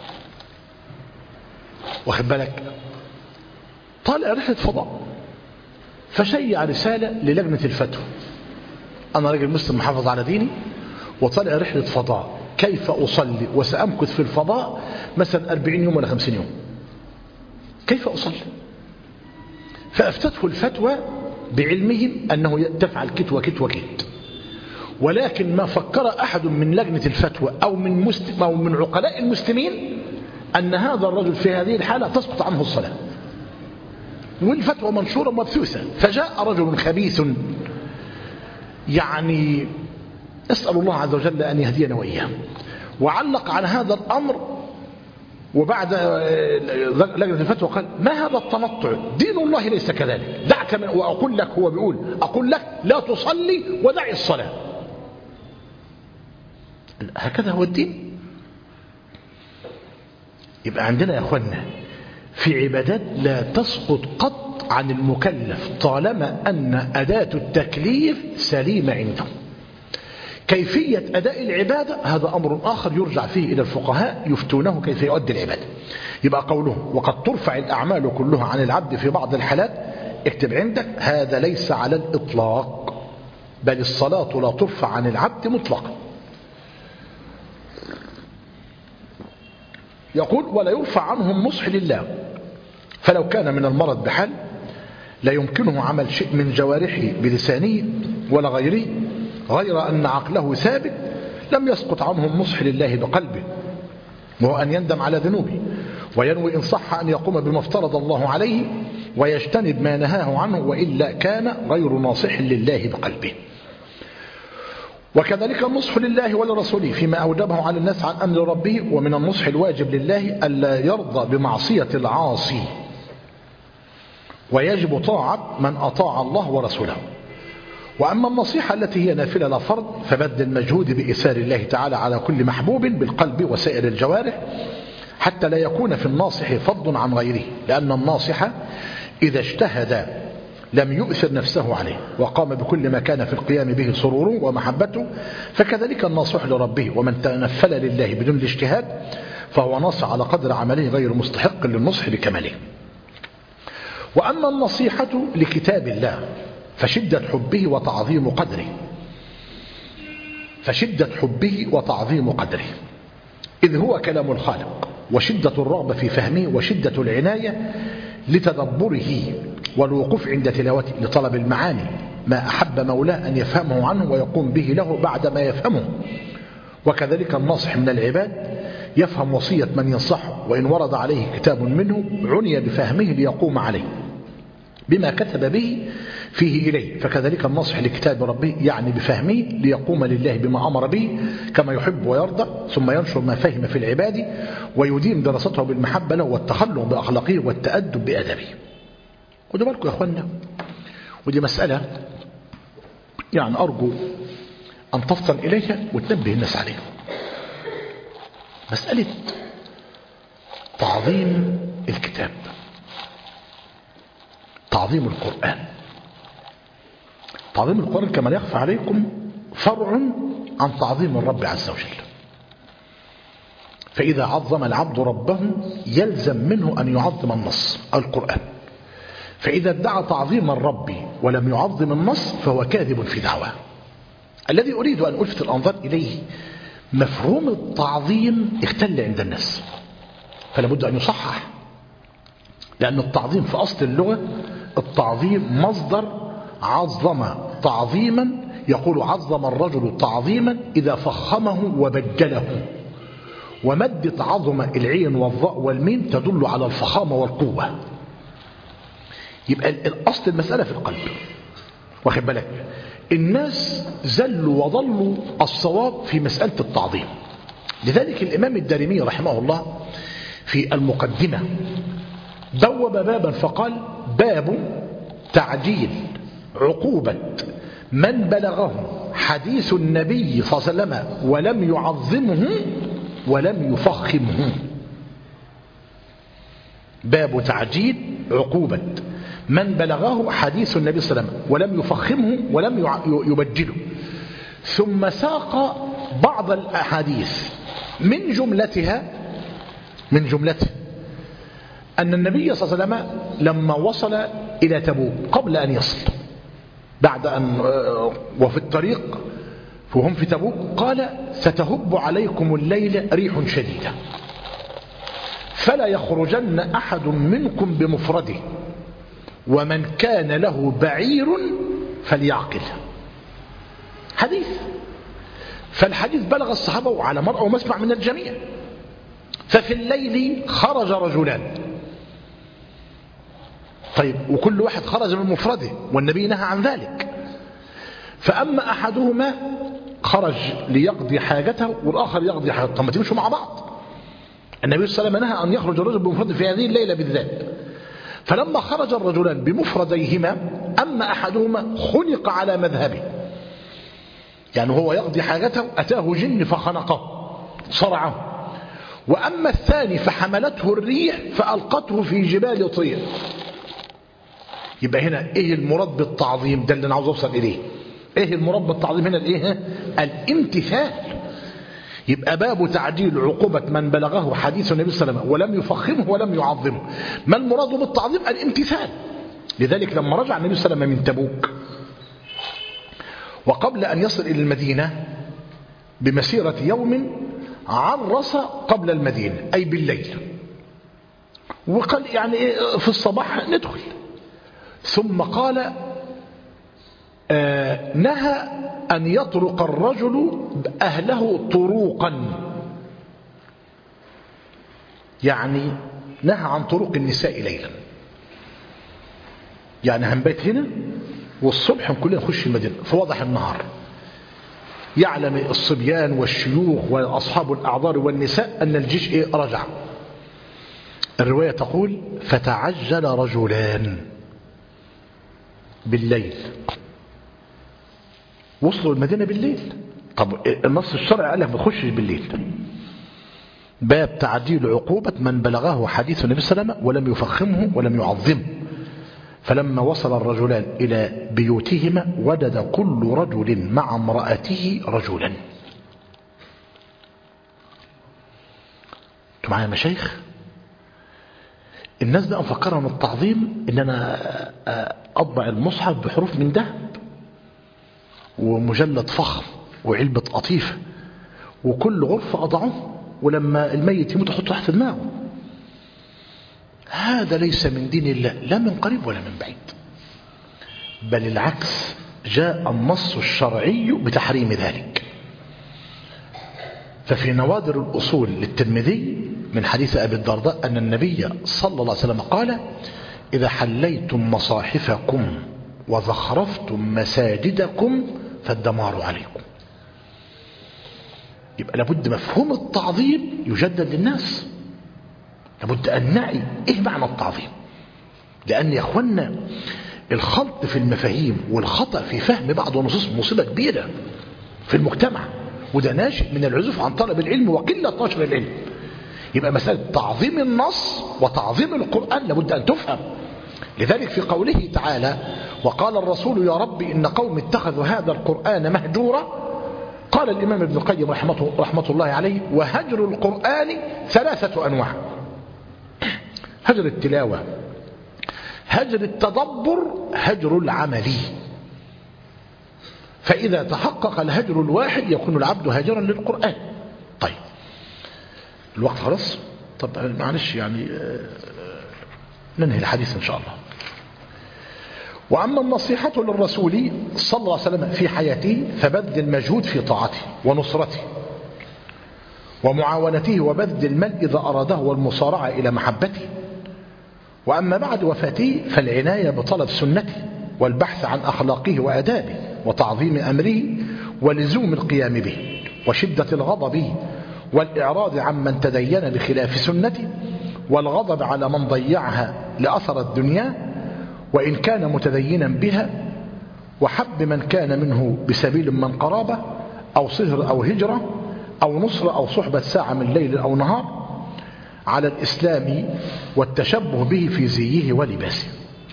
واخد بالك طالع رحلة فضاء، فشيع رسالة للجنة الفتوى: أنا راجل مسلم محافظ على ديني وطالع رحلة فضاء، كيف أصلي وسأمكث في الفضاء مثلا أربعين يوم ولا خمسين يوم، كيف أصلي؟ فأفتته الفتوى بعلمهم أنه تفعل كت وكت وكت. ولكن ما فكر أحد من لجنة الفتوى أو من, مسلم أو من عقلاء المسلمين أن هذا الرجل في هذه الحالة تسقط عنه الصلاة، والفتوى منشورة مبثوثة. فجاء رجل خبيث يعني أسأل الله عز وجل أن يهدينا وإياه، وعلق على هذا الأمر. وبعد لجنة الفتوى قال: ما هذا التنطع؟ دين الله ليس كذلك، دعك من وأقول لك، هو بيقول أقول لك لا تصلي ودع الصلاة. هكذا هو الدين. يبقى عندنا يا أخوانا في عبادات لا تسقط قط عن المكلف طالما أن أداة التكليف سليمة عنده. كيفية أداء العبادة هذا أمر آخر يرجع فيه إلى الفقهاء يفتونه كيف يؤدي العبادة. يبقى قوله وقد ترفع الأعمال كلها عن العبد في بعض الحالات، اكتب عندك هذا ليس على الإطلاق، بل الصلاة لا ترفع عن العبد مطلقا. يقول: ولا يرفع عنهم مصح لله، فلو كان من المرض بحال لا يمكنه عمل شيء من جوارحه بلسانه ولا غيره، غير أن عقله ثابت، لم يسقط عنهم مصح لله بقلبه، وهو أن يندم على ذنوبه وينوي إن صح أن يقوم بما افترض الله عليه ويجتنب ما نهاه عنه، وإلا كان غير ناصح لله بقلبه. وكذلك النصح لله ولرسوله فيما أوجبه على الناس عن أمر ربه. ومن النصح الواجب لله ألا يرضى بمعصية العاصي، ويجب طاعة من أطاع الله ورسوله. وأما النصيحة التي هي نافلة لا فرض فبذل المجهود بإيثار الله تعالى على كل محبوب بالقلب وسائر الجوارح، حتى لا يكون في الناصح فضل عن غيره، لأن الناصح إذا اجتهد لم يؤثر نفسه عليه وقام بكل ما كان في القيام به سروره ومحبته، فكذلك الناصح لربه. ومن تنفل لله بدون الاجتهاد فهو ناصح على قدر عمله غير مستحق للنصح بكماله. وأما النصيحة لكتاب الله فشدة حبه وتعظيم قدره فشدة حبه وتعظيم قدره إذ هو كلام الخالق، وشدة الرغبة في فهمه، وشدة العناية لتدبره والوقوف عند تلاوته لطلب المعاني ما أحب مولاه أن يفهمه عنه ويقوم به له بعد ما يفهمه. وكذلك الناصح من العباد يفهم وصية من ينصحه، وإن ورد عليه كتاب منه عني بفهمه ليقوم عليه بما كتب به فيه إليه، فكذلك الناصح لكتاب ربه يعني بفهمه ليقوم لله بما أمر به كما يحب ويرضى، ثم ينشر ما فهم في العباد ويدين دراسته بالمحبة له والتخلق بأخلاقه والتأدب بأدبه. خدوا بالكم يا أخوانا، ودي مسألة يعني أرجو أن تفطن إليها وتنبه الناس عليها، مسألة تعظيم الكتاب، تعظيم القرآن. تعظيم القرآن كما يخفى عليكم فرع عن تعظيم الرب عز وجل، فإذا عظم العبد ربه يلزم منه أن يعظم النص القرآن، فإذا ادعى تعظيم الرب ولم يعظم النص فهو كاذب في دعواه. الذي أريد أن ألفت الأنظار إليه مفهوم التعظيم اختل عند الناس، فلا بد أن يصحح، لأن التعظيم في أصل اللغة التعظيم مصدر عظم تعظيما، يقول عظم الرجل تعظيما إذا فخمه وبجله، ومدة عظم العين والضاء والميم تدل على الفخامة والقوة. يبقى الأصل المسألة في القلب، واخد بالك؟ الناس زلوا وضلوا الصواب في مسألة التعظيم. لذلك الإمام الدارمي رحمه الله في المقدمة بوب بابا فقال: باب تعجيل عقوبة من بلغه حديث النبي صلى الله عليه وسلم ولم يعظمه ولم يفخمه. باب تعجيل عقوبة من بلغه حديث النبي صلى الله عليه وسلم ولم يفخمه ولم يبجله. ثم ساق بعض الأحاديث من جملتها من جملتها أن النبي صلى الله عليه وسلم لما وصل إلى تبوك قبل أن يصل، بعد أن وفي الطريق وهم في تبوك قال: ستهب عليكم الليل ريح شديدة فلا يخرجن أحد منكم بمفرده، ومن كان له بعير فليعقل. حديث، فالحديث بلغ الصحابة وعلى مرأى ومسمع من الجميع. ففي الليل خرج رجلان، طيب وكل واحد خرج من مفرده والنبي نهى عن ذلك. فأما أحدهما خرج ليقضي حاجته والآخر يقضي حاجته، طب ما تمشوا مع بعض. النبي صلى الله عليه وسلم نهى أن يخرج الرجل بمفرده في هذه الليلة بالذات. فلما خرج الرجلان بمفرديهما أما أحدهما خنق على مذهبه، يعني هو يقضي حاجته أتاه جن فخنقه صرعه، وأما الثاني فحملته الريح فألقته في جبال طير. يبقى هنا إيه المراد بالتعظيم؟ ده اللي أنا عاوز أوصل إليه. إيه المراد بالتعظيم هنا؟ الإيه؟ الامتثال. يبقى باب تعجيل عقوبة من بلغه حديث النبي صلى الله عليه وسلم ولم يفخمه ولم يعظمه. ما المراد بالتعظيم؟ الامتثال. لذلك لما رجع النبي صلى الله عليه وسلم من تبوك وقبل أن يصل إلى المدينة بمسيرة يوم عرس قبل المدينة أي بالليل، وقال يعني في الصباح ندخل. ثم قال آه نهى أن يطرق الرجل أهله طروقا، يعني نهى عن طرق النساء ليلا، يعني هنبيت هنا والصبح كلنا نخش المدينة في وضح النهار. يعلم الصبيان والشيوخ وأصحاب الأعذار والنساء أن الجيش إيه رجع. الرواية تقول فتعجل رجلان بالليل، وصلوا المدينة بالليل. طب النص الشرعي قال لك ما تخشش بالليل. باب تعديل عقوبة من بلغه حديث النبي صلى الله عليه وسلم ولم يفخمه ولم يعظمه. فلما وصل الرجلان إلى بيوتهما وجد كل رجل مع امرأته رجلا. انتوا معايا يا مشايخ؟ الناس بقى مفكرة ان التعظيم ان انا اطبع المصحف بحروف من ذهب ومجلد فخم وعلبة قطيفة وكل غرفة اضعه ولما الميت يموت احطه تحت دماغه. هذا ليس من دين الله لا من قريب ولا من بعيد، بل العكس، جاء النص الشرعي بتحريم ذلك. ففي نوادر الأصول للترمذي من حديث أبي الدرداء أن النبي صلى الله عليه وسلم قال إذا حليتم مصاحفكم وزخرفتم مساجدكم فالدمار عليكم. يبقى لابد مفهوم التعظيم يجدد للناس، لابد أن نعي إيه معنى التعظيم. لأن يا أخوانا الخلط في المفاهيم والخطأ في فهم بعض النصوص مصيبة كبيرة في المجتمع، وده ناشئ من العزوف عن طلب العلم وقلة نشر العلم. يبقى مسألة تعظيم النص وتعظيم القرآن لابد أن تفهم. لذلك في قوله تعالى وقال الرسول يا رب إن قوم اتخذوا هذا القرآن مهجورا، قال الإمام ابن القيم رحمة, رحمة الله عليه وهجر القرآن ثلاثة أنواع: هجر التلاوة، هجر التدبر، هجر العملي. فإذا تحقق الهجر الواحد يكون العبد هاجرا للقرآن. طيب الوقت خلاص، طب معلش يعني ننهي الحديث إن شاء الله. وأما النصيحة للرسول صلى الله عليه وسلم في حياته فبذل المجهود في طاعته ونصرته ومعاونته وبذل المال إذا أراده والمصارعة إلى محبته. وأما بعد وفاته فالعناية بطلب سنته والبحث عن أخلاقه وأدابه وتعظيم أمره ولزوم القيام به وشدة الغضب والإعراض عمن تدين بخلاف سنته والغضب على من ضيعها لأثر الدنيا وإن كان متدينا بها وحب من كان منه بسبيل من قرابة أو صهر أو هجرة أو نصر أو صحبة ساعة من ليل أو نهار على الإسلام والتشبه به في زيه ولباسه.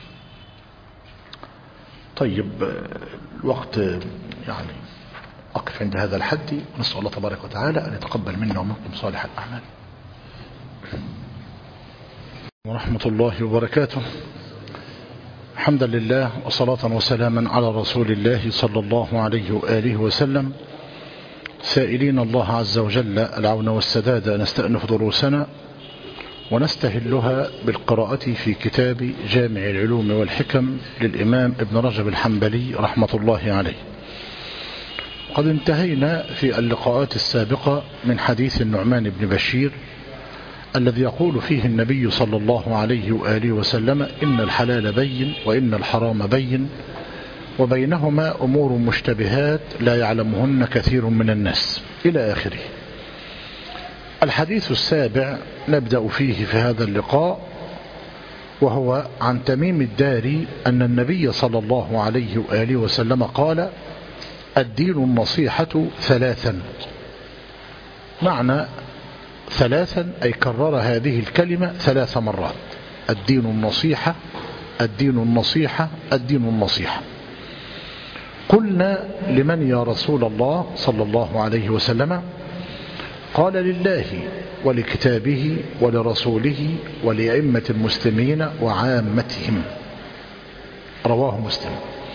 طيب الوقت يعني أقف عند هذا الحد، نسأل الله تبارك وتعالى أن يتقبل منا ومنكم صالح الأعمال. ورحمة الله وبركاته. حمدا لله وصلاة وسلاما على رسول الله صلى الله عليه وآله وسلم، سائلين الله عز وجل العون والسداد نستأنف دروسنا ونستهلها بالقراءة في كتاب جامع العلوم والحكم للإمام ابن رجب الحنبلي رحمة الله عليه. قد انتهينا في اللقاءات السابقة من حديث النعمان بن بشير الذي يقول فيه النبي صلى الله عليه وآله وسلم إن الحلال بين وإن الحرام بين وبينهما أمور مشتبهات لا يعلمهن كثير من الناس إلى آخره. الحديث السابع نبدأ فيه في هذا اللقاء، وهو عن تميم الداري أن النبي صلى الله عليه وآله وسلم قال الدين النصيحة ثلاثا. معنى ثلاثا أي كرر هذه الكلمة ثلاث مرات: الدين النصيحة، الدين النصيحة، الدين النصيحة. قلنا لمن يا رسول الله صلى الله عليه وسلم؟ قال لله ولكتابه ولرسوله ولأئمة المسلمين وعامتهم. رواه مسلم.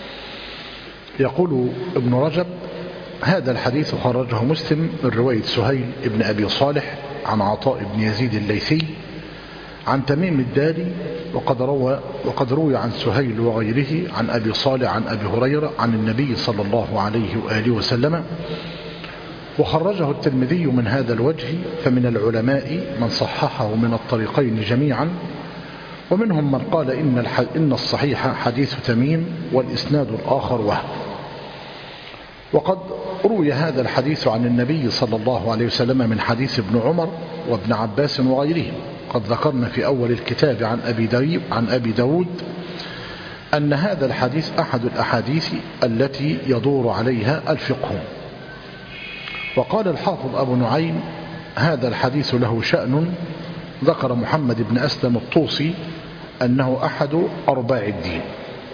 يقول ابن رجب هذا الحديث خرجه مسلم من رواية سهيل ابن أبي صالح عن عطاء بن يزيد الليثي عن تميم الداري، وقد روى, وقد روي عن سهيل وغيره عن أبي صالح عن أبي هريرة عن النبي صلى الله عليه وآله وسلم، وخرجه الترمذي من هذا الوجه. فمن العلماء من صححه من الطريقين جميعا، ومنهم من قال إن, إن الصحيح حديث تميم والإسناد الآخر وهم. وقد روي هذا الحديث عن النبي صلى الله عليه وسلم من حديث ابن عمر وابن عباس وغيرهم. قد ذكرنا في أول الكتاب عن أبي داود, عن أبي داود أن هذا الحديث أحد الأحاديث التي يدور عليها الفقه. وقال الحافظ أبو نعيم هذا الحديث له شأن. ذكر محمد بن أسلم الطوسي أنه أحد أرباع الدين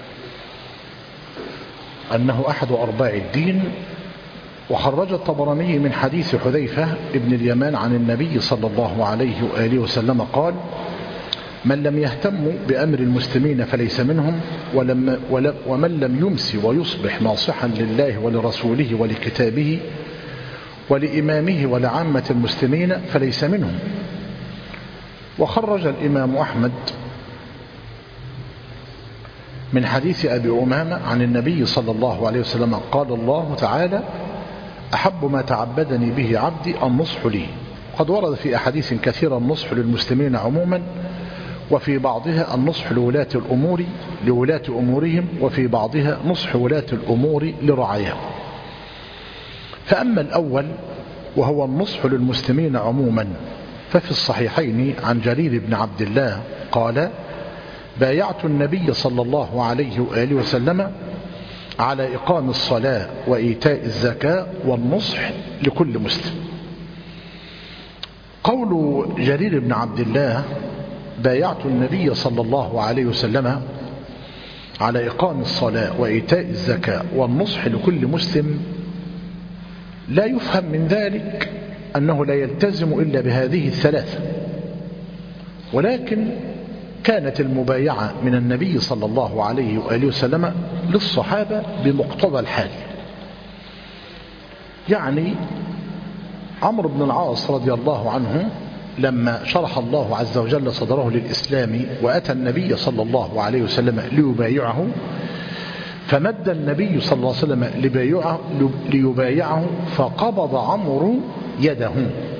أنه أحد أرباع الدين وخرج الطبراني من حديث حذيفة ابن اليمان عن النبي صلى الله عليه وآله وسلم قال: من لم يهتم بأمر المسلمين فليس منهم، ولم ومن لم يمسي ويصبح ناصحا لله ولرسوله ولكتابه ولإمامه ولعامة المسلمين فليس منهم. وخرج الإمام أحمد من حديث أبي أمامة عن النبي صلى الله عليه وسلم قال الله تعالى: أحب ما تعبدني به عبدي النصح لي. قد ورد في أحاديث كثيرة النصح للمسلمين عموما، وفي بعضها النصح لولاة الأمور لولاة أمورهم، وفي بعضها نصح ولاة الأمور لرعاياهم. فأما الأول وهو النصح للمسلمين عموما ففي الصحيحين عن جرير بن عبد الله قال: بايعت النبي صلى الله عليه وآله وسلم على إقام الصلاة وإيتاء الزكاة والنصح لكل مسلم. قول جرير بن عبد الله بايعت النبي صلى الله عليه وسلم على إقام الصلاة وإيتاء الزكاة والنصح لكل مسلم لا يفهم من ذلك أنه لا يلتزم إلا بهذه الثلاثة، ولكن كانت المبايعة من النبي صلى الله عليه وآله وسلم للصحابة بمقتضى الحال. يعني عمرو بن العاص رضي الله عنه لما شرح الله عز وجل صدره للإسلام وأتى النبي صلى الله عليه وسلم ليبايعه، فمد النبي صلى الله عليه وسلم ليبايعه, ليبايعه فقبض عمرو يده،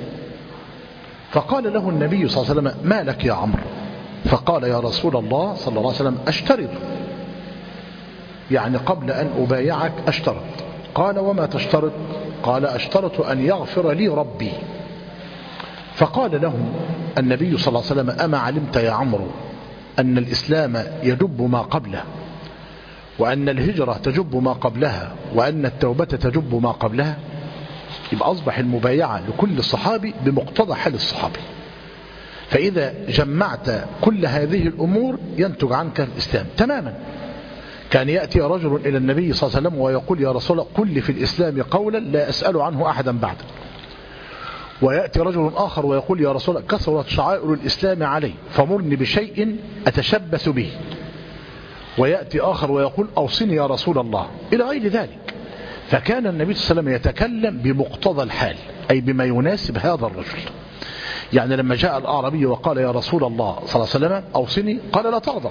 فقال له النبي صلى الله عليه وسلم: ما لك يا عمرو؟ فقال: يا رسول الله صلى الله عليه وسلم أشترط، يعني قبل أن أبايعك أشترط. قال: وما تشترط؟ قال: أشترط أن يغفر لي ربي. فقال له النبي صلى الله عليه وسلم: أما علمت يا عمرو أن الإسلام يجب ما قبله، وأن الهجرة تجب ما قبلها، وأن التوبة تجب ما قبلها؟ يبقى أصبح المبايعة لكل الصحابي بمقتضى حال الصحابي. فإذا جمعت كل هذه الأمور ينتج عنك الإسلام تماما. كان يأتي رجل إلى النبي صلى الله عليه وسلم ويقول: يا رسول الله قل لي في الإسلام قولا لا أسأل عنه أحدا بعد. ويأتي رجل آخر ويقول: يا رسول الله كثرت شعائر الإسلام علي فمرني بشيء أتشبث به. ويأتي آخر ويقول: أوصني يا رسول الله، إلى غير ذلك. فكان النبي صلى الله عليه وسلم يتكلم بمقتضى الحال، أي بما يناسب هذا الرجل. يعني لما جاء الأعرابي وقال: يا رسول الله صلى الله عليه وسلم أوصني، قال: لا تغضب.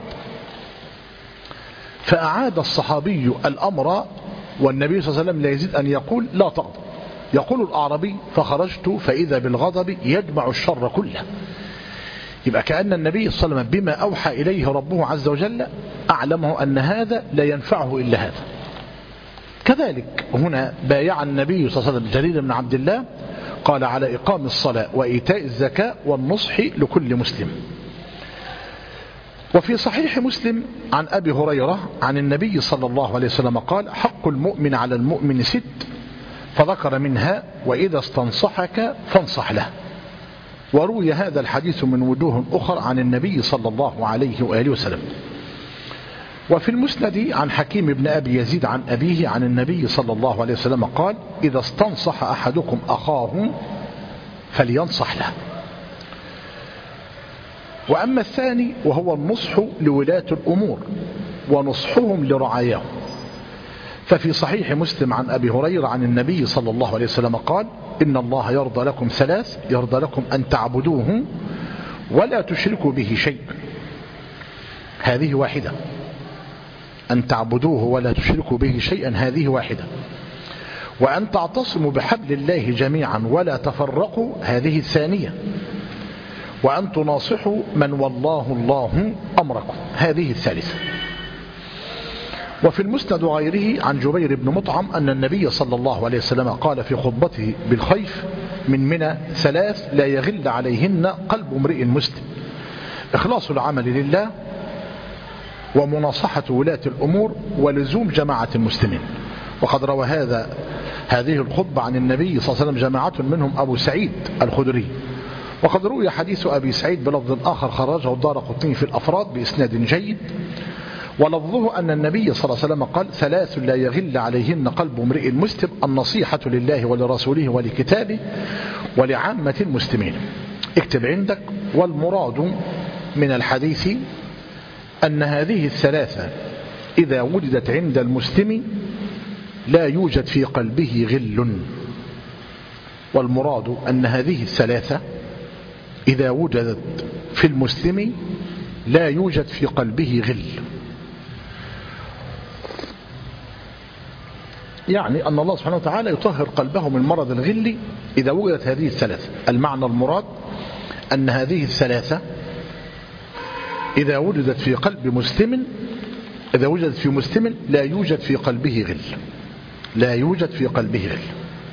فأعاد الصحابي الأمر، والنبي صلى الله عليه وسلم لا يزيد أن يقول: لا تغضب. يقول الأعرابي: فخرجت فإذا بالغضب يجمع الشر كله. يبقى كأن النبي صلى الله عليه وسلم بما أوحى إليه ربه عز وجل أعلمه أن هذا لا ينفعه إلا هذا. كذلك هنا بايع النبي صلى الله عليه وسلم جرير بن عبد الله قال: على إقام الصلاة وإيتاء الزكاة والنصح لكل مسلم. وفي صحيح مسلم عن أبي هريرة عن النبي صلى الله عليه وسلم قال: حق المؤمن على المؤمن ست، فذكر منها: وإذا استنصحك فانصح له. وروي هذا الحديث من وجوه أخرى عن النبي صلى الله عليه وآله وسلم. وفي المسند عن حكيم بن أبي يزيد عن أبيه عن النبي صلى الله عليه وسلم قال: إذا استنصح أحدكم أخاه فلينصح له. وأما الثاني وهو النصح لولاة الأمور ونصحهم لرعاياهم، ففي صحيح مسلم عن أبي هريرة عن النبي صلى الله عليه وسلم قال: إن الله يرضى لكم ثلاث، يرضى لكم أن تعبدوه ولا تشركوا به شيء. هذه واحدة، أن تعبدوه ولا تشركوا به شيئا، هذه واحدة. وأن تعتصموا بحبل الله جميعا ولا تفرقوا، هذه الثانية. وأن تناصحوا من والله الله أمركم، هذه الثالثة. وفي المسند وغيره عن جبير بن مطعم أن النبي صلى الله عليه وسلم قال في خطبته بالخيف من منى ثلاث لا يغل عليهن قلب امرئ مسلم: إخلاص العمل لله، ومناصحة ولاة الأمور، ولزوم جماعة المسلمين. وقد روى هذا هذه الخطبة عن النبي صلى الله عليه وسلم جماعة منهم أبو سعيد الخدري. وقد روي حديث أبي سعيد بلفظ آخر خرجه الدارقطني في الأفراد بإسناد جيد، ولفظه أن النبي صلى الله عليه وسلم قال: ثلاث لا يغل عليهن قلب امرئ مسلم: النصيحة لله ولرسوله ولكتابه ولعامة المسلمين. اكتب عندك: والمراد من الحديث أن هذه الثلاثة إذا وجدت عند المسلم لا يوجد في قلبه غل. والمراد أن هذه الثلاثة إذا وجدت في المسلم لا يوجد في قلبه غل، يعني أن الله سبحانه وتعالى يطهر قلبه من مرض الغل إذا وجدت هذه الثلاثة. المعنى المراد أن هذه الثلاثة إذا وجدت في قلب مسلم إذا وجدت في مسلم لا يوجد في قلبه غل لا يوجد في قلبه غل.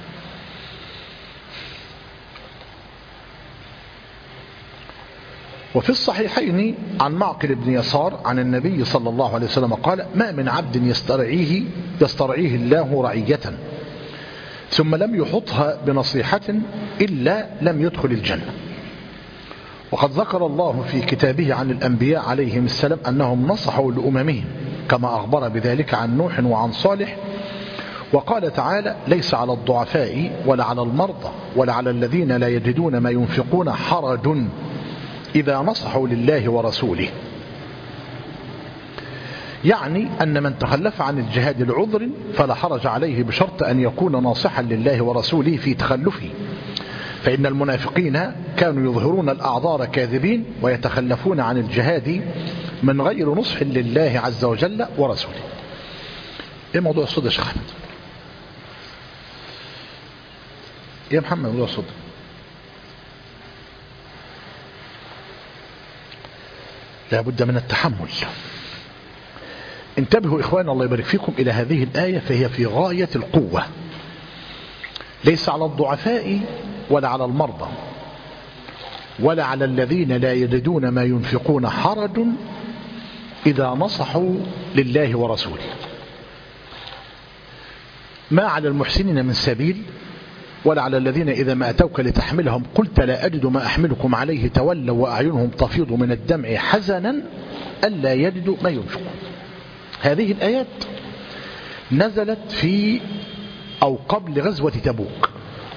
وفي الصحيحين عن معقل بن يسار عن النبي صلى الله عليه وسلم قال: ما من عبد يسترعيه يسترعيه الله رعية ثم لم يحطها بنصيحة إلا لم يدخل الجنة. وقد ذكر الله في كتابه عن الأنبياء عليهم السلام أنهم نصحوا لأممهم كما أخبر بذلك عن نوح وعن صالح. وقال تعالى: ليس على الضعفاء ولا على المرضى ولا على الذين لا يجدون ما ينفقون حرج إذا نصحوا لله ورسوله. يعني أن من تخلف عن الجهاد لعذر فلا حرج عليه بشرط أن يكون ناصحا لله ورسوله في تخلفه، فإن المنافقين كانوا يظهرون الأعذار كاذبين ويتخلفون عن الجهاد من غير نصح لله عز وجل ورسوله. ايه موضوع الصدى يا شيخ أحمد؟ يا محمد موضوع الصدى؟ لا بد من التحمل. انتبهوا إخوان الله يبارك فيكم إلى هذه الآية، فهي في غاية القوة. ليس على الضعفاء ولا على المرضى ولا على الذين لا يجدون ما ينفقون حرج إذا نصحوا لله ورسوله. ما على المحسنين من سبيل ولا على الذين إذا ما أتوك لتحملهم قلت لا أجد ما أحملكم عليه تولوا وأعينهم تفيض من الدمع حزنا ألا يجدوا ما ينفقون. هذه الآيات نزلت في أو قبل غزوة تبوك.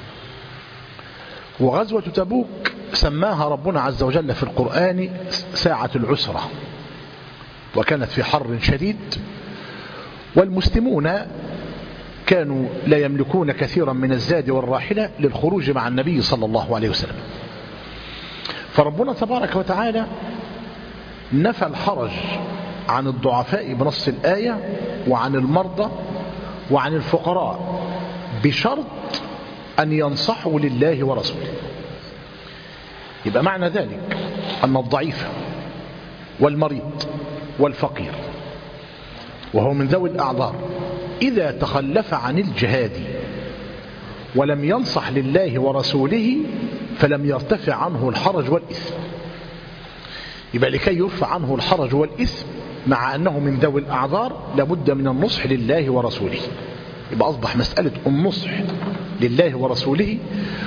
وغزوة تبوك سماها ربنا عز وجل في القرآن ساعة العسرة، وكانت في حر شديد، والمسلمون كانوا لا يملكون كثيرا من الزاد والراحلة للخروج مع النبي صلى الله عليه وسلم. فربنا تبارك وتعالى نفى الحرج عن الضعفاء بنص الآية وعن المرضى وعن الفقراء بشرط أن ينصحوا لله ورسوله. يبقى معنى ذلك أن الضعيف والمريض والفقير وهو من ذوي الأعذار إذا تخلف عن الجهاد ولم ينصح لله ورسوله فلم يرتفع عنه الحرج والإثم. يبقى لكي يرفع عنه الحرج والإثم مع أنه من ذوي الأعذار لابد من النصح لله ورسوله. يبقى أصبح مسألة النصح لله ورسوله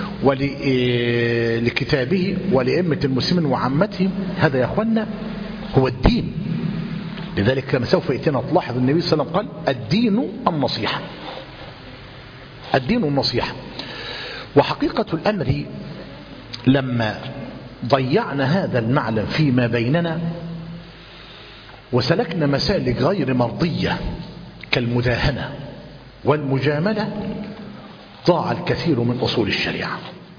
ولكتابه ولأئمة المسلمين وعامتهم، هذا يا أخوانا هو الدين. لذلك كما سوف يأتينا تلاحظ النبي صلى الله عليه وسلم قال: الدين النصيحة. الدين النصيحة. وحقيقة الأمر لما ضيعنا هذا المعلم فيما بيننا وسلكنا مسالك غير مرضية كالمداهنة والمجاملة ضاع الكثير من أصول الشريعة.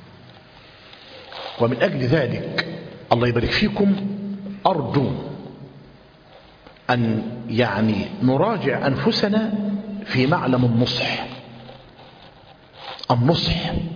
ومن أجل ذلك الله يبارك فيكم أرجو أن يعني نراجع أنفسنا في معلم النصح. النصح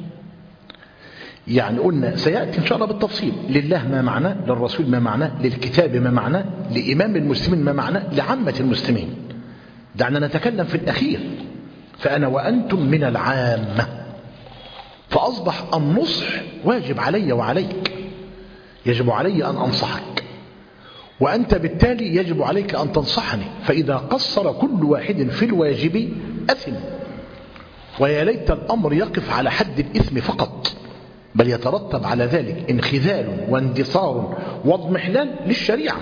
يعني قلنا سيأتي إن شاء الله بالتفصيل، لله ما معناه، للرسول ما معناه، للكتاب ما معناه، لإمام المسلمين ما معناه، لعامة المسلمين. دعنا نتكلم في الأخير. فأنا وأنتم من العامة، فأصبح النصح واجب علي وعليك، يجب علي أن أنصحك، وأنت بالتالي يجب عليك أن تنصحني. فإذا قصر كل واحد في الواجب أثم، ويا ليت الأمر يقف على حد الإثم فقط، بل يترتب على ذلك انخذال واندثار واضمحلال للشريعة.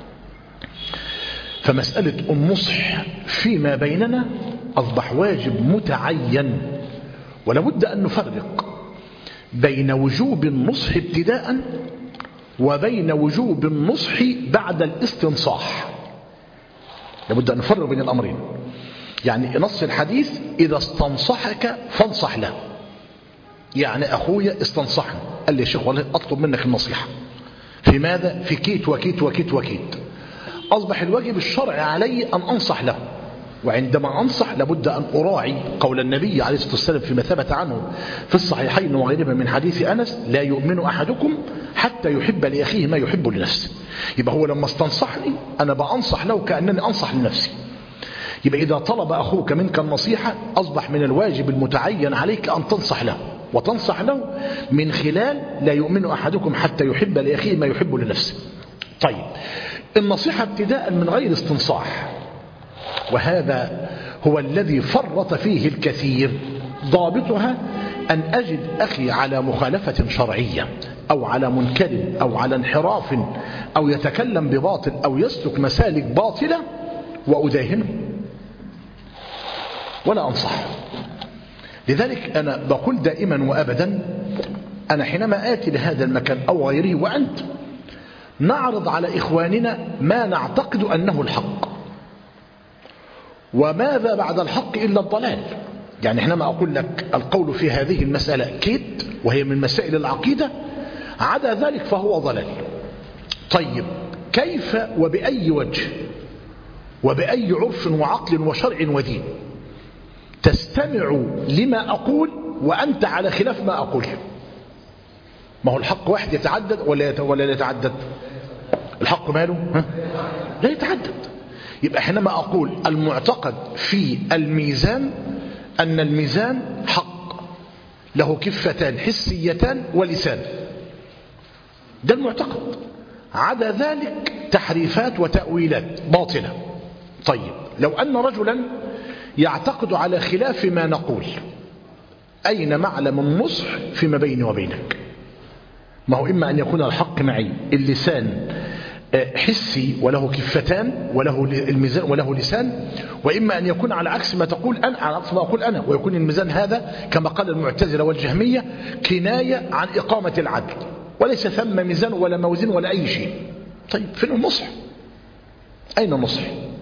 فمسألة النصح فيما بيننا أصبح واجب متعين، ولابد أن نفرق بين وجوب النصح ابتداء وبين وجوب النصح بعد الاستنصاح. لابد أن نفرق بين الأمرين. يعني نص الحديث إذا استنصحك فانصح له، يعني أخويا استنصحني قال لي يا شيخ والله أطلب منك النصيحة في ماذا؟ في كيت وكيت وكيت وكيت. أصبح الواجب الشرعي علي أن أنصح له، وعندما أنصح لابد أن أراعي قول النبي عليه الصلاة والسلام فيما ثبت عنه في الصحيحين وغيرهما من حديث أنس: لا يؤمن أحدكم حتى يحب لأخيه ما يحب لنفسه. يبقى هو لما استنصحني أنا بأنصح له كأنني أنصح لنفسي. يبقى إذا طلب أخوك منك النصيحة أصبح من الواجب المتعين عليك أن تنصح له، وتنصح له من خلال لا يؤمن أحدكم حتى يحب لأخيه ما يحب لنفسه. طيب، النصيحة ابتداء من غير استنصاح، وهذا هو الذي فرط فيه الكثير. ضابطها أن أجد أخي على مخالفة شرعية أو على منكر أو على انحراف أو يتكلم بباطل أو يسلك مسالك باطلة وأداهنه ولا أنصحه. لذلك أنا بقول دائما وأبدا، أنا حينما آتي لهذا المكان أو غيره وأنت نعرض على إخواننا ما نعتقد أنه الحق، وماذا بعد الحق إلا الضلال. يعني حينما أقول لك القول في هذه المسألة كيد وهي من مسائل العقيدة، عدا ذلك فهو ضلال. طيب، كيف وبأي وجه وبأي عرف وعقل وشرع ودين تستمع لما أقول وأنت على خلاف ما أقول؟ ما هو الحق واحد يتعدد ولا ولا يتعدد؟ الحق ماله؟ ها؟ لا يتعدد. يبقى حينما أقول المعتقد في الميزان أن الميزان حق له كفتان حسيتان ولسان، ده المعتقد. عدا ذلك تحريفات وتأويلات باطلة. طيب، لو أن رجلا يعتقد على خلاف ما نقول، أين معلم النصح فيما بيني وبينك؟ ما هو إما أن يكون الحق معي اللسان حسي وله كفتان وله الميزان وله لسان، وإما أن يكون على عكس ما تقول أنا، على عكس ما أقول أنا، ويكون الميزان هذا كما قال المعتزلة والجهمية كناية عن إقامة العدل، وليس ثم ميزان ولا موزن ولا أي شيء. طيب، فين النصح؟ أين النصح؟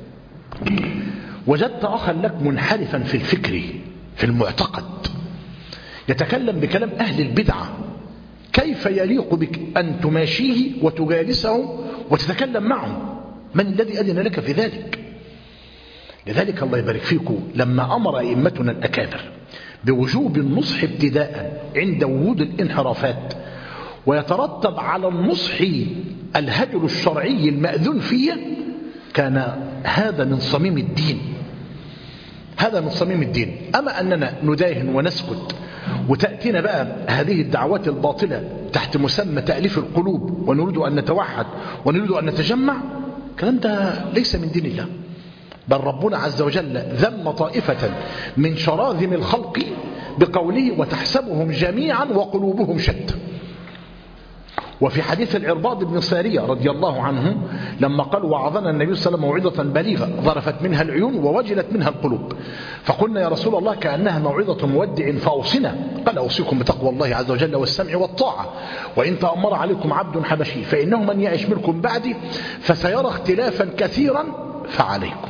وجدت أخا لك منحرفا في الفكر في المعتقد يتكلم بكلام أهل البدعة، كيف يليق بك أن تماشيه وتجالسه وتتكلم معه؟ من الذي أذن لك في ذلك؟ لذلك الله يبارك فيكم لما أمر أئمتنا الأكابر بوجوب النصح ابتداء عند وجود الانحرافات، ويترتب على النصح الهجر الشرعي المأذون فيه، كان هذا من صميم الدين، هذا من صميم الدين. أما أننا نداهن ونسكت وتأتينا بقى هذه الدعوات الباطلة تحت مسمى تأليف القلوب ونريد أن نتوحد ونريد أن نتجمع، الكلام ده ليس من دين الله. بل ربنا عز وجل ذم طائفة من شراذم الخلق بقوله: وتحسبهم جميعا وقلوبهم شتى. وفي حديث العرباض بن سارية رضي الله عنه لما قال: وعظنا النبي صلى الله عليه وسلم موعظة بليغة ظرفت منها العيون ووجلت منها القلوب، فقلنا يا رسول الله كأنها موعظة مودع فأوصنا. قال: أوصيكم بتقوى الله عز وجل والسمع والطاعة، وإن تأمر عليكم عبد حبشي فإنه من يعش منكم بعدي فسيرى اختلافا كثيرا فعليكم.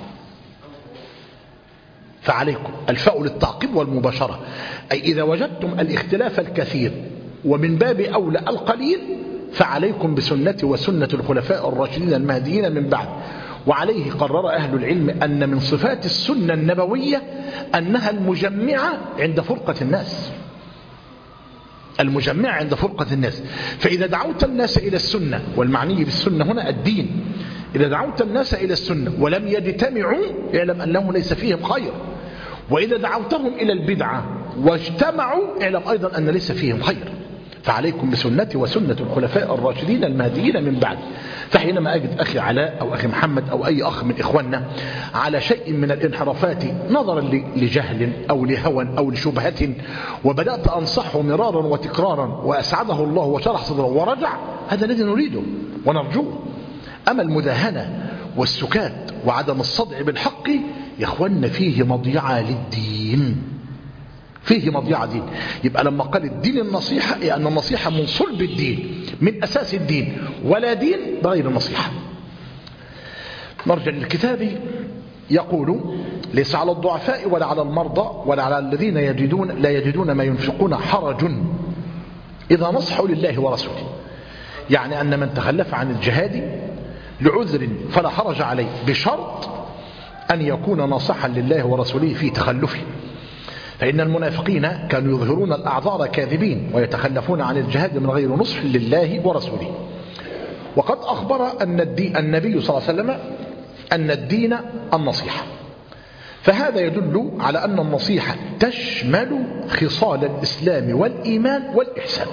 فعليكم الفاء للتعقيب والمباشرة، أي إذا وجدتم الاختلاف الكثير ومن باب أولى القليل فعليكم بسنتي وسنة الخلفاء الراشدين المهديين من بعد. وعليه قرر أهل العلم أن من صفات السنة النبوية أنها المجمعة عند فرقة الناس، المجمعة عند فرقة الناس. فإذا دعوت الناس إلى السنة، والمعني بالسنة هنا الدين، إذا دعوت الناس إلى السنة ولم يجتمعوا اعلم أنه ليس فيهم خير، وإذا دعوتهم إلى البدعة واجتمعوا اعلم أيضا أن ليس فيهم خير. فعليكم بسنتي وسنة الخلفاء الراشدين المهديين من بعد. فحينما أجد أخي علاء أو أخي محمد أو أي أخ من إخواننا على شيء من الانحرافات نظرا لجهل أو لهوى أو لشبهة، وبدأت أنصحه مرارا وتكرارا وأسعده الله وشرح صدره ورجع، هذا الذي نريده ونرجوه. أما المداهنة والسكات وعدم الصدع بالحق يا إخواننا فيه مضيعة للدين، فيه مضيعة دين. يبقى لما قال الدين النصيحة يعني النصيحة من صلب الدين، من أساس الدين، ولا دين بغير النصيحة. نرجع للكتاب، يقول ليس على الضعفاء ولا على المرضى ولا على الذين يجدون لا يجدون ما ينفقون حرج إذا نصحوا لله ورسوله. يعني أن من تخلف عن الجهاد لعذر فلا حرج عليه بشرط أن يكون ناصحا لله ورسوله في تخلفه. فإن المنافقين كانوا يظهرون الأعذار كاذبين ويتخلفون عن الجهاد من غير نصح لله ورسوله. وقد أخبر أن الدين النبي صلى الله عليه وسلم أن الدين النصيحة، فهذا يدل على أن النصيحة تشمل خصال الإسلام والإيمان والإحسان.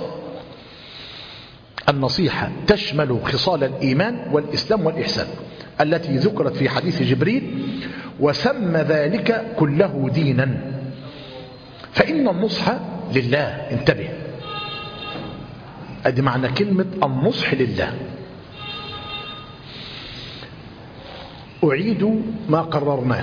النصيحة تشمل خصال الإيمان والإسلام والإحسان التي ذكرت في حديث جبريل وسمى ذلك كله دينا. فإن النصح لله، انتبه، أدي معنى كلمة النصح لله. أعيد ما قررناه،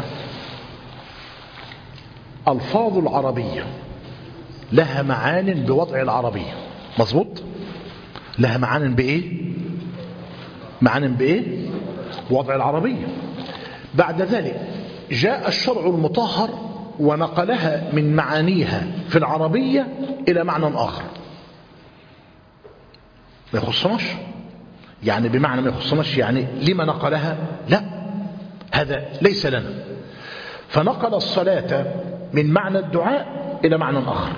الفاظ العربية لها معان بوضع العربية، مظبوط؟ لها معان بإيه؟ معان بإيه؟ وضع العربية. بعد ذلك جاء الشرع المطهر ونقلها من معانيها في العربية إلى معنى آخر ما يخصناش. يعني بمعنى ما يخصناش يعني لما نقلها؟ لا، هذا ليس لنا. فنقل الصلاة من معنى الدعاء إلى معنى آخر،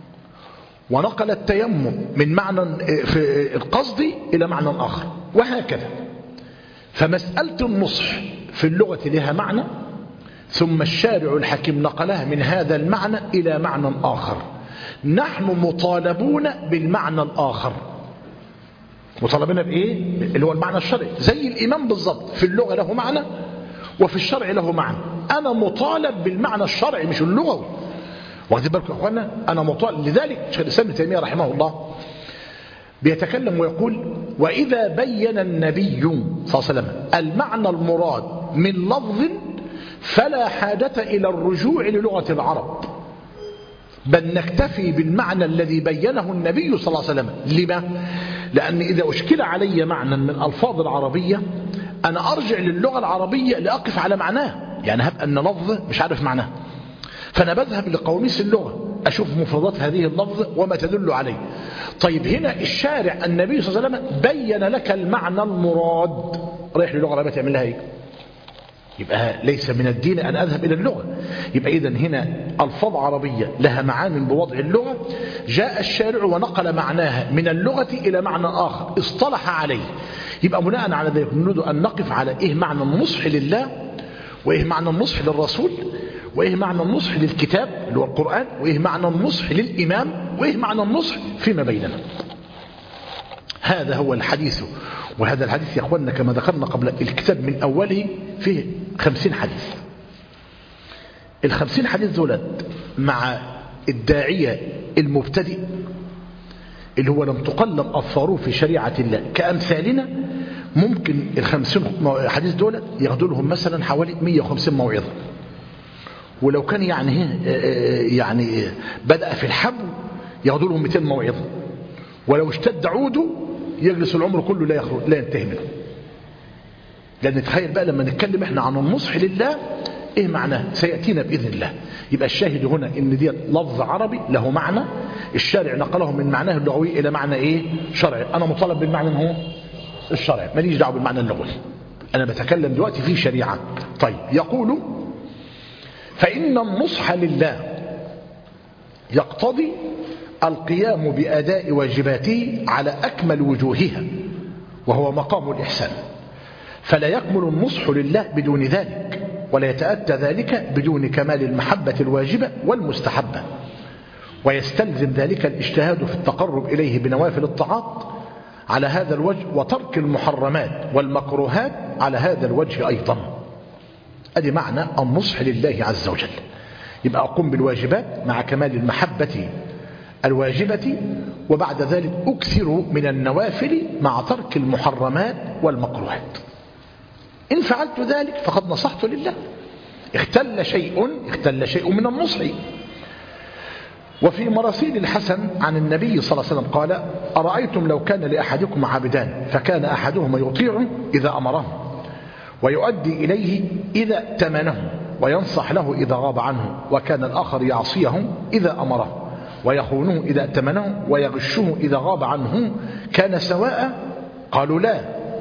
ونقل التيمم من معنى في القصد إلى معنى آخر، وهكذا. فمسألة النصح في اللغة لها معنى، ثم الشارع الحكيم نقلها من هذا المعنى إلى معنى آخر. نحن مطالبون بالمعنى الآخر. مطالبين بإيه؟ اللي هو المعنى الشرعي، زي الإمام بالضبط، في اللغة له معنى وفي الشرع له معنى. أنا مطالب بالمعنى الشرعي مش اللغوي. واخدين بالكم يا اخوانا؟ أنا مطالب. لذلك شيخ الإسلام ابن تيمية رحمه الله بيتكلم ويقول: وإذا بين النبي صلى الله عليه وسلم المعنى المراد من لفظ فلا حاجة إلى الرجوع للغة العرب، بل نكتفي بالمعنى الذي بينه النبي صلى الله عليه وسلم. لما؟ لأن إذا أشكل علي معنى من ألفاظ العربية أنا أرجع للغة العربية لأقف على معناه. يعني هبقى أن لفظ مش عارف معناه، فأنا بذهب لقواميس اللغة أشوف مفردات هذه اللفظ وما تدل عليه. طيب هنا الشارع النبي صلى الله عليه وسلم بين لك المعنى المراد، رايح للغة العربية تعمل لها ايه؟ يبقى ليس من الدين أن أذهب إلى اللغة. يبقى إذن هنا ألفاظ عربية لها معان بوضع اللغة، جاء الشارع ونقل معناها من اللغة إلى معنى آخر اصطلح عليه. يبقى بناء على ذلك نريد أن نقف على إيه معنى النصح لله، وإيه معنى النصح للرسول، وإيه معنى النصح للكتاب اللي هو القرآن، وإيه معنى النصح للإمام، وإيه معنى النصح فيما بيننا. هذا هو الحديث. وهذا الحديث يا أخواننا كما ذكرنا قبل، الكتاب من أوله فيه خمسين حديث. الخمسين حديث دولت مع الداعية المبتدئ اللي هو لم تقلم أظفاره في شريعة الله كأمثالنا، ممكن الخمسين حديث دولت ياخدوا لهم مثلا حوالي مئة وخمسين موعظة. ولو كان يعني يعني بدأ في الحبو ياخدوا لهم مئتين موعظة. ولو اشتد عوده يجلس العمر كله لا يخرج لا ينتهي منه. لأن تخيل بقى لما نتكلم احنا عن النصح لله ايه معناه سيأتينا بإذن الله. يبقى الشاهد هنا ان دي لفظ عربي له معنى، الشارع نقله من معناه اللغوي إلى معنى ايه شرعي. أنا مطالب بالمعنى هو الشرعي، ماليش دعوه بالمعنى اللغوي، أنا بتكلم دلوقتي في شريعة. طيب يقول: فإن النصح لله يقتضي القيام بأداء واجباته على أكمل وجوهها، وهو مقام الإحسان. فلا يكمل النصح لله بدون ذلك، ولا يتأتى ذلك بدون كمال المحبة الواجبة والمستحبة، ويستلزم ذلك الاجتهاد في التقرب إليه بنوافل الطاعات على هذا الوجه، وترك المحرمات والمكروهات على هذا الوجه أيضا. أدي معنى النصح لله عز وجل. يبقى أقوم بالواجبات مع كمال المحبة الواجبة، وبعد ذلك أكثر من النوافل مع ترك المحرمات والمكروهات. إن فعلت ذلك فقد نصحت لله. اختل شيء اختل شيء من النصح. وفي مراسيل الحسن عن النبي صلى الله عليه وسلم قال: أرأيتم لو كان لأحدكم عبدان فكان أحدهما يطيعه إذا أمره، ويؤدي إليه إذا ائتمنه، وينصح له إذا غاب عنه، وكان الآخر يعصيه إذا أمره، ويخونه إذا ائتمنه، ويغشه إذا غاب عنه، كان سواء؟ قالوا لا.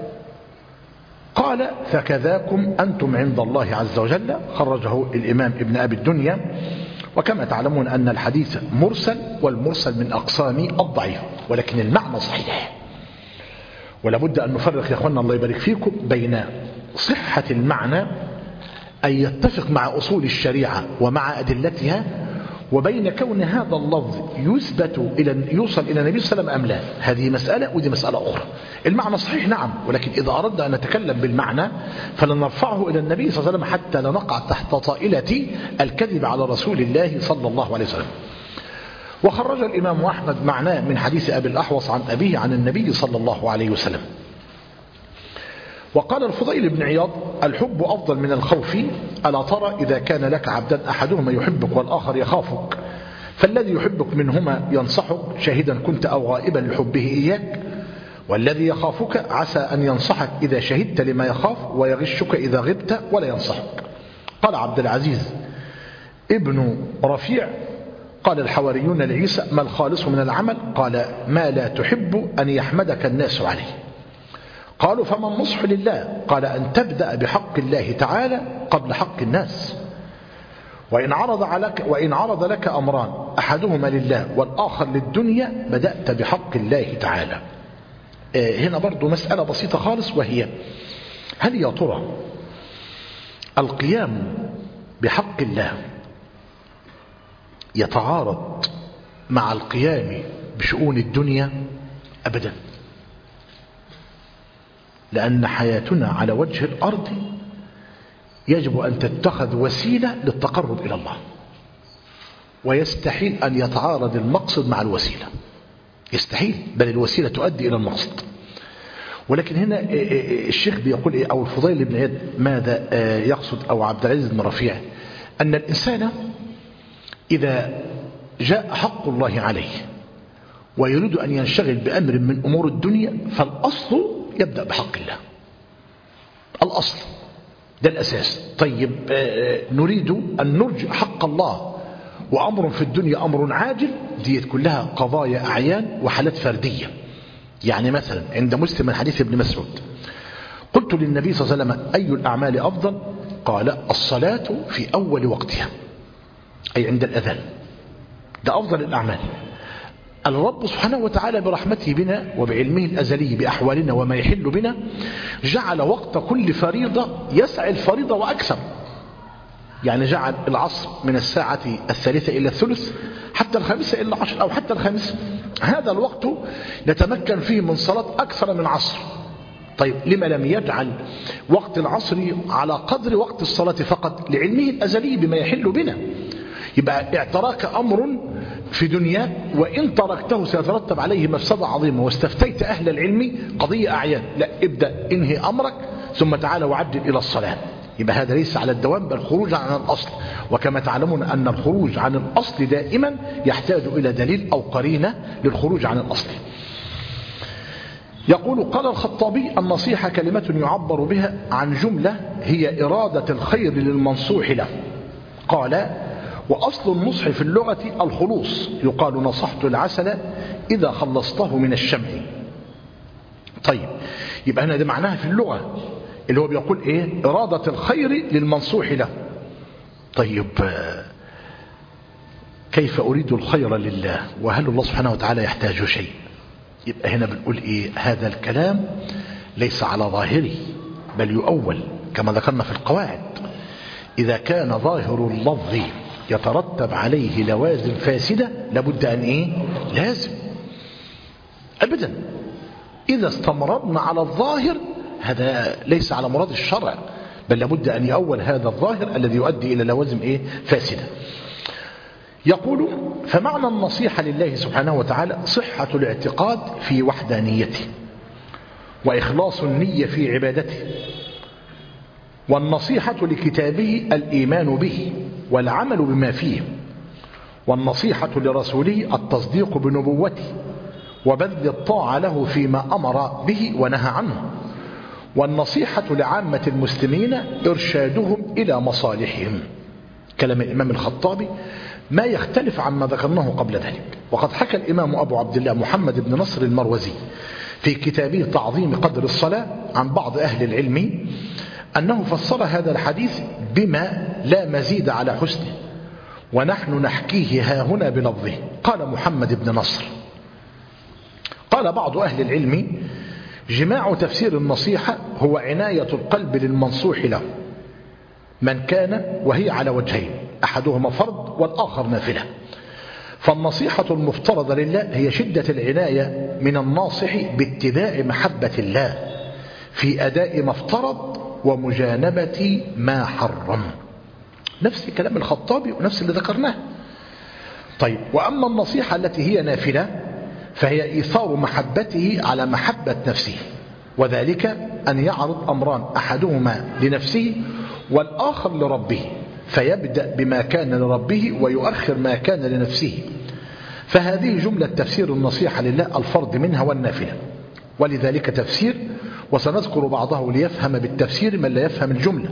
قال: فكذاكم أنتم عند الله عز وجل. خرجه الإمام ابن أبي الدنيا. وكما تعلمون أن الحديث مرسل، والمرسل من أقسام الضعيف، ولكن المعنى صحيح. ولابد أن نفرق يا أخوانا الله يبارك فيكم بين صحة المعنى أن يتفق مع أصول الشريعة ومع أدلتها، وبين كون هذا اللفظ يثبت إلى يوصل إلى النبي صلى الله عليه وسلم أم لا. هذه مسألة ودي مسألة أخرى. المعنى صحيح نعم، ولكن إذا أردنا أن نتكلم بالمعنى فلنرفعه إلى النبي صلى الله عليه وسلم حتى لا نقع تحت طائلة الكذب على رسول الله صلى الله عليه وسلم. وخرج الإمام أحمد معناه من حديث أبي الأحوص عن أبيه عن النبي صلى الله عليه وسلم. وقال الفضيل بن عياض: الحب أفضل من الخوف. ألا ترى إذا كان لك عبدان أحدهما يحبك والآخر يخافك، فالذي يحبك منهما ينصحك شاهدا كنت أو غائبا لحبه إياك، والذي يخافك عسى أن ينصحك إذا شهدت لما يخاف، ويغشك إذا غبت ولا ينصحك. قال عبد العزيز ابن رفيع: قال الحواريون لعيسى: ما الخالص من العمل؟ قال: ما لا تحب أن يحمدك الناس عليه. قالوا: فما النصح لله؟ قال: أن تبدأ بحق الله تعالى قبل حق الناس. وإن عرض عليك وإن عرض لك أمران أحدهما لله والآخر للدنيا بدأت بحق الله تعالى. هنا برضو مسألة بسيطة خالص، وهي: هل يا ترى القيام بحق الله يتعارض مع القيام بشؤون الدنيا؟ أبدا، لأن حياتنا على وجه الأرض يجب أن تتخذ وسيلة للتقرب إلى الله، ويستحيل أن يتعارض المقصد مع الوسيلة، يستحيل، بل الوسيلة تؤدي إلى المقصد. ولكن هنا الشيخ بيقول إيه، أو الفضيل بن عياض ماذا يقصد، أو عبد العزيز بن رفيع، أن الإنسان إذا جاء حق الله عليه ويريد أن ينشغل بأمر من أمور الدنيا فالأصل يبدأ بحق الله. الأصل ده الأساس. طيب نريد أن نرجع حق الله، وأمر في الدنيا أمر عاجل، ديت كلها قضايا أعيان وحالات فردية. يعني مثلا عند مسلم من حديث ابن مسعود: قلت للنبي صلى الله عليه وسلم: أي الأعمال أفضل؟ قال: الصلاة في أول وقتها، أي عند الأذان، ده أفضل الأعمال. الرب سبحانه وتعالى برحمته بنا وبعلمه الأزلي بأحوالنا وما يحل بنا جعل وقت كل فريضة يسعى الفريضة وأكثر. يعني جعل العصر من الساعة الثالثة إلى الثلث حتى الخامسة إلى عشر، أو حتى الخامسة. هذا الوقت نتمكن فيه من صلاة أكثر من عصر. طيب لما لم يجعل وقت العصر على قدر وقت الصلاة فقط؟ لعلمه الأزلي بما يحل بنا. يبقى اعتراك أمر في دنيا وإن تركته سيترتب عليه مفسدة عظيمة، واستفتيت أهل العلم قضية أعيان، لا، ابدأ انهي أمرك ثم تعال وعدل إلى الصلاة. يبقى هذا ليس على الدوام بل خروج عن الأصل. وكما تعلمون أن الخروج عن الأصل دائما يحتاج إلى دليل أو قرينة للخروج عن الأصل. يقول: قال الخطابي: النصيحة كلمة يعبر بها عن جملة هي إرادة الخير للمنصوح له. قال: وأصل النصح في اللغة الخلوص، يقال نصحت العسل إذا خلصته من الشمع. طيب يبقى هنا ده معناها في اللغة اللي هو بيقول إيه؟ إرادة الخير للمنصوح له. طيب كيف أريد الخير لله وهل الله سبحانه وتعالى يحتاج شيء؟ يبقى هنا بنقول إيه؟ هذا الكلام ليس على ظاهره، بل يؤول كما ذكرنا في القواعد. إذا كان ظاهر اللفظ يترتب عليه لوازم فاسدة لابد أن إيه؟ لازم أبدا. إذا استمررنا على الظاهر هذا ليس على مراد الشرع، بل لابد أن يؤول هذا الظاهر الذي يؤدي إلى لوازم إيه؟ فاسدة. يقول: فمعنى النصيحة لله سبحانه وتعالى صحة الاعتقاد في وحدانيته وإخلاص النية في عبادته، والنصيحة لكتابه الإيمان به والعمل بما فيه، والنصيحة لرسوله التصديق بنبوته وبذل الطاعة له فيما أمر به ونهى عنه، والنصيحة لعامة المسلمين إرشادهم إلى مصالحهم. كلام الإمام الخطابي ما يختلف عما ذكرناه قبل ذلك. وقد حكى الإمام أبو عبد الله محمد بن نصر المروزي في كتابه تعظيم قدر الصلاة عن بعض أهل العلم أنه فسر هذا الحديث بما لا مزيد على حسنه، ونحن نحكيه ها هنا بلفظه. قال محمد بن نصر: قال بعض أهل العلم: جماع تفسير النصيحة هو عناية القلب للمنصوح له من كان، وهي على وجهين، أحدهما فرض والآخر نافلة. فالنصيحة المفترضة لله هي شدة العناية من الناصح باتباع محبة الله في أداء ما افترض ومجانبة ما حرم. نفس كلام الخطابي ونفس اللي ذكرناه. طيب، وأما النصيحة التي هي نافلة فهي إيثار محبته على محبة نفسه، وذلك أن يعرض أمران أحدهما لنفسه والآخر لربه، فيبدأ بما كان لربه ويؤخر ما كان لنفسه. فهذه جملة تفسير النصيحة لله، الفرض منها والنافلة. ولذلك تفسير، وسنذكر بعضه ليفهم بالتفسير من لا يفهم الجملة.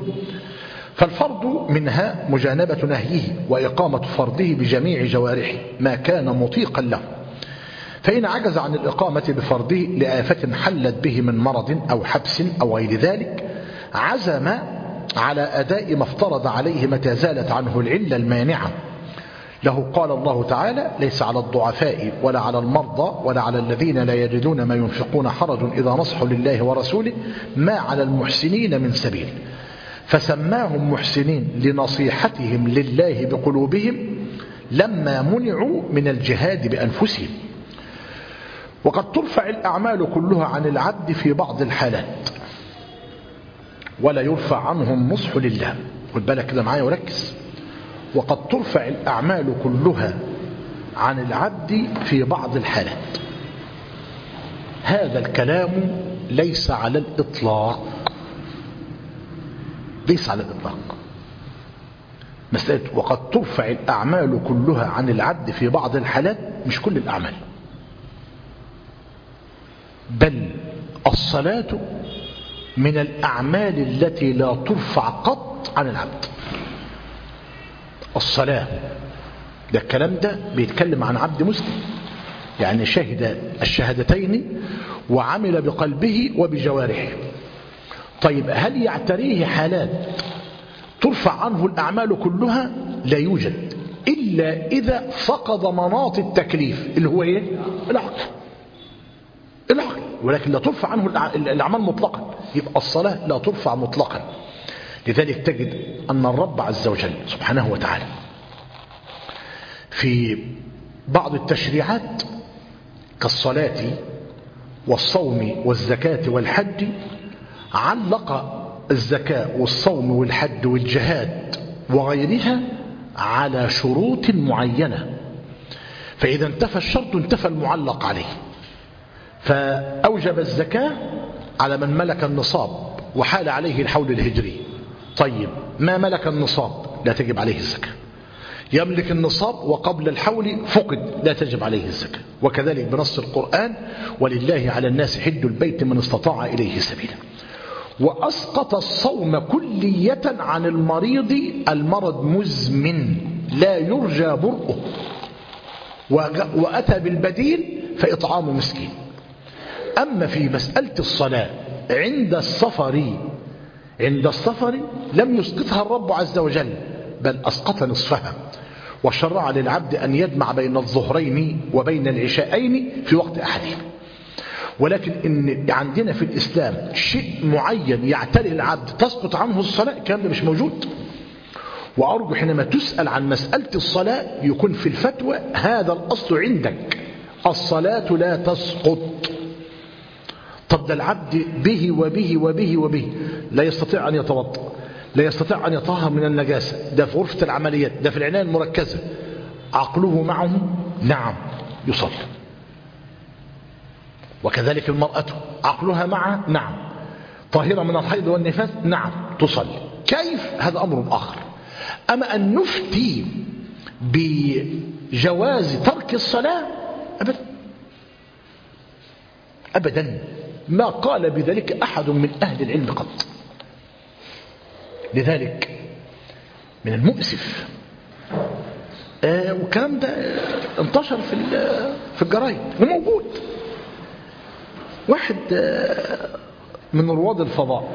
فالفرض منها مجانبة نهيه وإقامة فرضه بجميع جوارحه ما كان مطيقا له، فإن عجز عن الإقامة بفرضه لآفة حلت به من مرض أو حبس أو غير ذلك عزم على أداء ما افترض عليه متى زالت عنه العلة المانعة له. قال الله تعالى: ليس على الضعفاء ولا على المرضى ولا على الذين لا يجدون ما ينفقون حرج إذا نصحوا لله ورسوله ما على المحسنين من سبيل. فسماهم محسنين لنصيحتهم لله بقلوبهم لما منعوا من الجهاد بأنفسهم. وقد ترفع الأعمال كلها عن العبد في بعض الحالات ولا يرفع عنه النصح لله. خد بالك كده معايا وركز. وقد ترفع الأعمال كلها عن العبد في بعض الحالات. هذا الكلام ليس على الإطلاق، ليس على الإطلاق. مسألة وقد ترفع الأعمال كلها عن العبد في بعض الحالات، مش كل الأعمال، بل الصلاة من الأعمال التي لا ترفع قط عن العبد. الصلاة ده الكلام ده بيتكلم عن عبد مسلم، يعني شهد الشهادتين وعمل بقلبه وبجوارحه. طيب، هل يعتريه حالات ترفع عنه الأعمال كلها؟ لا يوجد، إلا إذا فقد مناط التكليف اللي هو إيه؟ العقل. العقل، ولكن لا ترفع عنه الأعمال مطلقا. يبقى الصلاة لا ترفع مطلقا. لذلك تجد أن الرب عز وجل سبحانه وتعالى في بعض التشريعات كالصلاة والصوم والزكاة والحج علق الزكاة والصوم والحج والجهاد وغيرها على شروط معينة، فإذا انتفى الشرط انتفى المعلق عليه. فأوجب الزكاة على من ملك النصاب وحال عليه الحول الهجري. طيب، ما ملك النصاب لا تجب عليه الزكاة. يملك النصاب وقبل الحول فقد لا تجب عليه الزكاة. وكذلك بنص القرآن: ولله على الناس حج البيت من استطاع إليه سبيلا. وأسقط الصوم كلية عن المريض، المرض مزمن لا يرجى برؤه، وأتى بالبديل فإطعام مسكين. أما في مسألة الصلاة عند السفر عند السفر لم يسقطها الرب عز وجل، بل أسقط نصفها، وشرع للعبد أن يجمع بين الظهرين وبين العشاءين في وقت أحدهما. ولكن إن عندنا في الإسلام شيء معين يعتري العبد تسقط عنه الصلاة، الكلام ده مش موجود. وأرجو حينما تسأل عن مسألة الصلاة يكون في الفتوى هذا الأصل عندك، الصلاة لا تسقط. طب ده العبد به وبه وبه وبه لا يستطيع أن يتوضأ، لا يستطيع أن يطهر من النجاسة، ده في غرفة العمليات، ده في العناية المركزة، عقله معه نعم يصلي. وكذلك المرأة عقلها معه نعم، طاهرة من الحيض والنفاس نعم تصلي. كيف؟ هذا أمر آخر. أما أن نفتي بجواز ترك الصلاة أبدا أبدا، ما قال بذلك أحد من أهل العلم قط. لذلك من المؤسف آه والكلام ده انتشر في في الجرايد وموجود. واحد آه من رواد الفضاء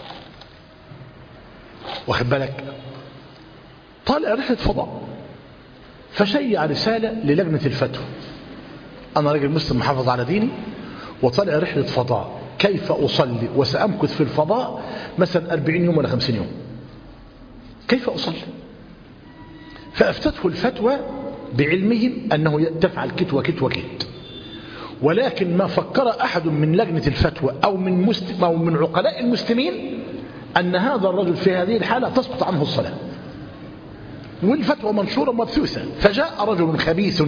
واخد بالك طالع رحلة فضاء، فشيع رسالة للجنة الفتوى: أنا راجل مسلم محافظ على ديني وطالع رحلة فضاء، كيف أصلي وسأمكث في الفضاء مثلا أربعين يوم ولا خمسين يوم، كيف أصلي؟ فأفتته الفتوى بعلمهم أنه تفعل كت وكت وكت. ولكن ما فكر أحد من لجنة الفتوى أو من, مسلم أو من عقلاء المسلمين أن هذا الرجل في هذه الحالة تسقط عنه الصلاة، والفتوى منشورة مبثوثة. فجاء رجل خبيث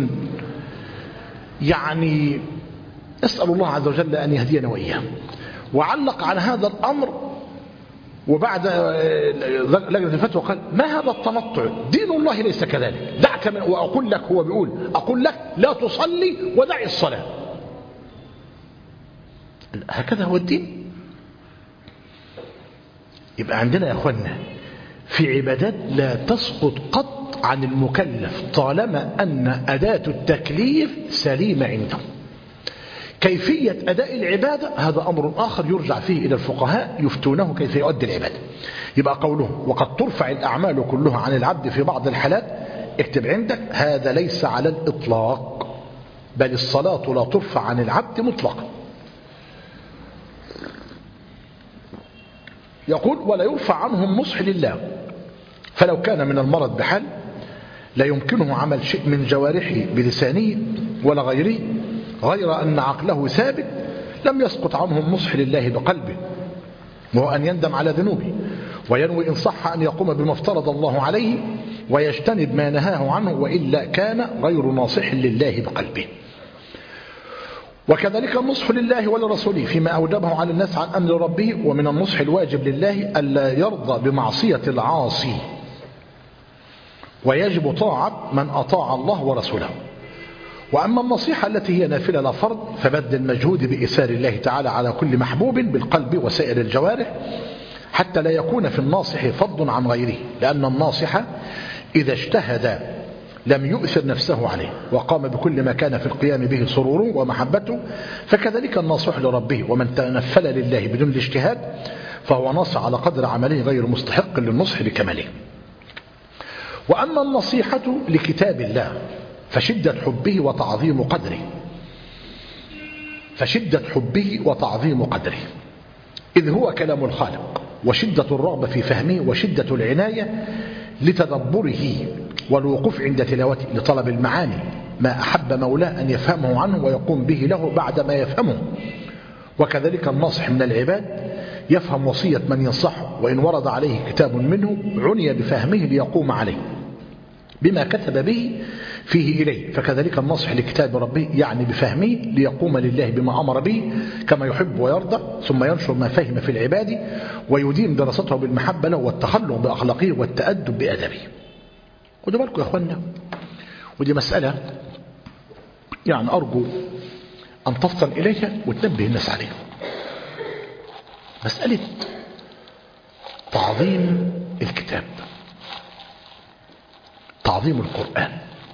يعني أسأل الله عز وجل أن يهدينا وإياه، وعلق على هذا الأمر. وبعد لجنة الفتوى قال: ما هذا التنطع؟ دين الله ليس كذلك، دعك من وأقول لك، هو بيقول أقول لك لا تصلي ودع الصلاة. هكذا هو الدين. يبقى عندنا يا أخوانا في عبادات لا تسقط قط عن المكلف طالما أن أداة التكليف سليمة عنده. كيفية أداء العبادة هذا أمر آخر يرجع فيه إلى الفقهاء يفتونه كيف يؤدي العبادة. يبقى قوله: وقد ترفع الأعمال كلها عن العبد في بعض الحالات، اكتب عندك هذا ليس على الإطلاق، بل الصلاة لا ترفع عن العبد مطلقا. يقول: ولا يرفع عنه النصح لله، فلو كان من المرض بحال لا يمكنه عمل شيء من جوارحه بلسانه ولا غيره غير أن عقله ثابت، لم يسقط عنه النصح لله بقلبه، وهو أن يندم على ذنوبه وينوي إن صح أن يقوم بما افترض الله عليه ويجتنب ما نهاه عنه، وإلا كان غير ناصح لله بقلبه. وكذلك النصح لله ولرسوله فيما أوجبه على الناس عن أمر ربه. ومن النصح الواجب لله ألا يرضى بمعصية العاصي، ويجب طاعة من أطاع الله ورسوله. وأما النصيحة التي هي نافلة لا فرض فبذل المجهود بإيثار الله تعالى على كل محبوب بالقلب وسائر الجوارح، حتى لا يكون في الناصح فضل عن غيره، لأن الناصح إذا اجتهد لم يؤثر نفسه عليه وقام بكل ما كان في القيام به سروره ومحبته، فكذلك الناصح لربه. ومن تنفل لله بدون الاجتهاد فهو ناصح على قدر عمله غير مستحق للنصح بكماله. وأما النصيحة لكتاب الله فشدة حبه وتعظيم قدره فشدة حبه وتعظيم قدره إذ هو كلام الخالق، وشدة الرغبة في فهمه، وشدة العناية لتدبره والوقوف عند تلاوته لطلب المعاني، ما أحب مولاه أن يفهمه عنه ويقوم به له بعد ما يفهمه. وكذلك الناصح من العباد يفهم وصية من ينصحه، وإن ورد عليه كتاب منه عني بفهمه ليقوم عليه بما كتب به فيه إليه، فكذلك الناصح لكتاب ربه يعني بفهمه ليقوم لله بما أمر به كما يحب ويرضى، ثم ينشر ما فهم في العباد ويدين دراسته بالمحبة له والتخلق بأخلاقه والتأدب بأدبه. خدوا بالكم يا أخوانا، ودي مسألة يعني أرجو أن تفطن إليها وتنبه الناس عليها. مسألة تعظيم الكتاب، تعظيم القرآن.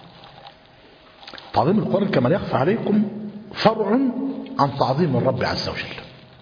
تعظيم القرآن كما لا يخفى عليكم فرع عن تعظيم الرب عز وجل.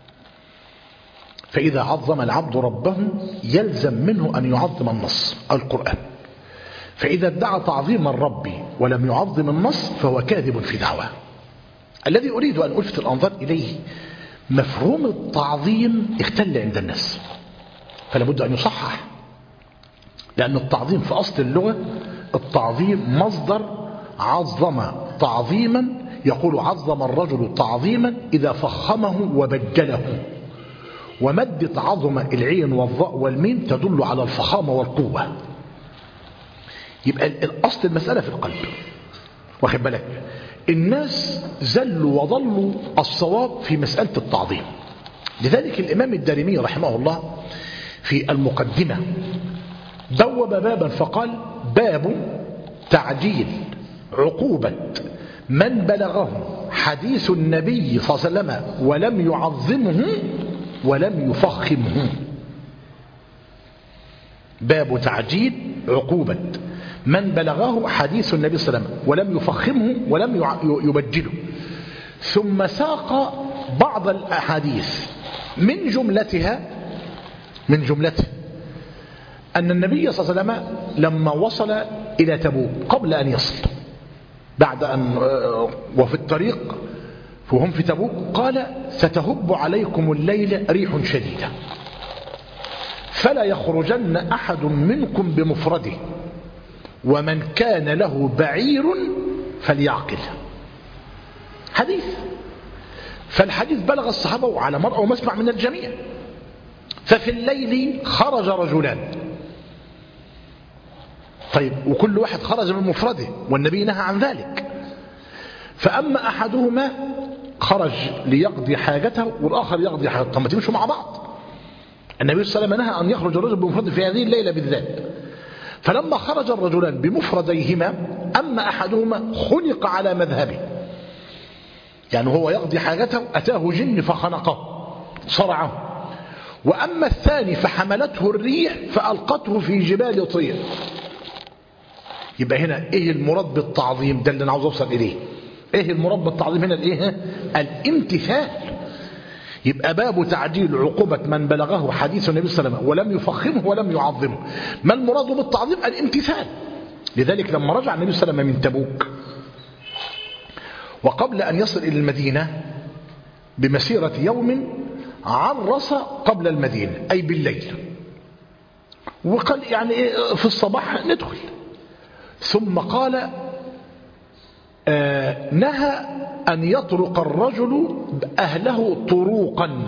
فإذا عظم العبد ربه يلزم منه أن يعظم النص القرآن، فإذا ادعى تعظيم الرب ولم يعظم النص فهو كاذب في دعواه. الذي أريد أن ألفت الأنظار إليه مفهوم التعظيم اختل عند الناس، فلا بد أن يصحح. لأن التعظيم في أصل اللغة التعظيم مصدر عظم تعظيما، يقول عظم الرجل تعظيما إذا فخمه وبجله، ومدة عظم العين والضاء والميم تدل على الفخامة والقوة. يبقى الأصل المسألة في القلب. واخد بالك؟ الناس زلوا وضلوا الصواب في مسألة التعظيم. لذلك الإمام الدارمي رحمه الله في المقدمة بوب بابا فقال: باب تعجيل عقوبة من بلغه حديث النبي صلى الله عليه وسلم ولم يعظمه ولم يفخمه. باب تعجيل عقوبة من بلغه حديث النبي صلى الله عليه وسلم ولم يفخمه ولم يبجله. ثم ساق بعض الأحاديث من جملتها من جملته أن النبي صلى الله عليه وسلم لما وصل إلى تبوك قبل أن يصل، بعد أن وفي الطريق وهم في تبوك قال: ستهب عليكم الليل ريح شديدة فلا يخرجن أحد منكم بمفرده ومن كان له بعير فليعقل. حديث. فالحديث بلغ الصحابة وعلى مرأى ومسمع من الجميع. ففي الليل خرج رجلان. طيب، وكل واحد خرج من مفرده والنبي نهى عن ذلك. فأما أحدهما خرج ليقضي حاجته والآخر يقضي حاجته. طب ما تمشوا مع بعض. النبي صلى الله عليه وسلم نهى أن يخرج الرجل بمفرده في هذه الليلة بالذات. فلما خرج الرجلان بمفرديهما، أما أحدهما خنق على مذهبه، يعني هو يقضي حاجته أتاه جن فخنقه صرعه. وأما الثاني فحملته الريح فألقته في جبال طير. يبقى هنا إيه المراد بالتعظيم؟ ده اللي أنا عاوز أوصل إليه. إيه المراد بالتعظيم هنا؟ الإيه؟ الامتثال. يبقى باب تعجيل عقوبة من بلغه حديث النبي صلى الله عليه وسلم ولم يفخمه ولم يعظمه. ما المراد بالتعظيم؟ الامتثال. لذلك لما رجع النبي صلى الله عليه وسلم من تبوك وقبل أن يصل إلى المدينة بمسيرة يوم عرس قبل المدينة أي بالليل، وقال يعني في الصباح ندخل. ثم قال آه نهى أن يطرق الرجل أهله طروقا،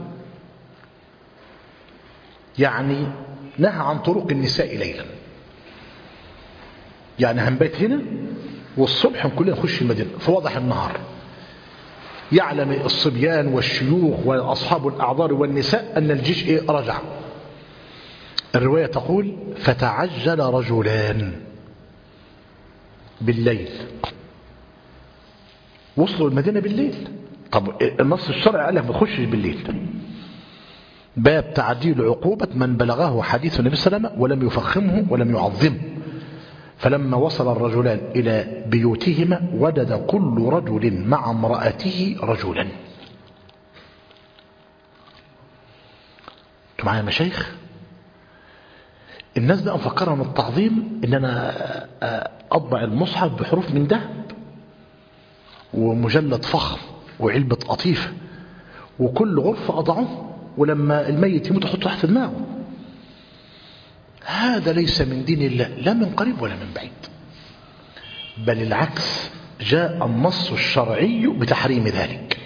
يعني نهى عن طرق النساء ليلا. يعني هنبيت هنا والصبح كلنا نخش المدينة في وضح النهار، يعلم الصبيان والشيوخ وأصحاب الأعذار والنساء أن الجيش إيه رجع. الرواية تقول: فتعجل رجلان بالليل. وصلوا المدينة بالليل. طب النص الشرعي قال لك ما تخشش بالليل. باب تعجيل عقوبة من بلغه حديث النبي صلى الله عليه وسلم ولم يفخمه ولم يعظمه. فلما وصل الرجلان إلى بيوتهما وجد كل رجل مع امرأته رجلا. انتوا معايا يا مشايخ؟ الناس بقى مفكرة ان التعظيم ان انا اطبع المصحف بحروف من ذهب ومجلد فخم وعلبة قطيفة وكل غرفة اضعه ولما الميت يموت احطه تحت دماغه. هذا ليس من دين الله لا من قريب ولا من بعيد، بل العكس، جاء النص الشرعي بتحريم ذلك.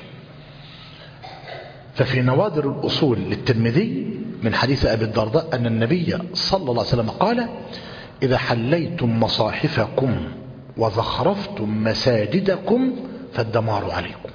ففي نوادر الأصول للترمذي من حديث أبي الدرداء أن النبي صلى الله عليه وسلم قال: إذا حليتم مصاحفكم وزخرفتم مساجدكم فالدمار عليكم.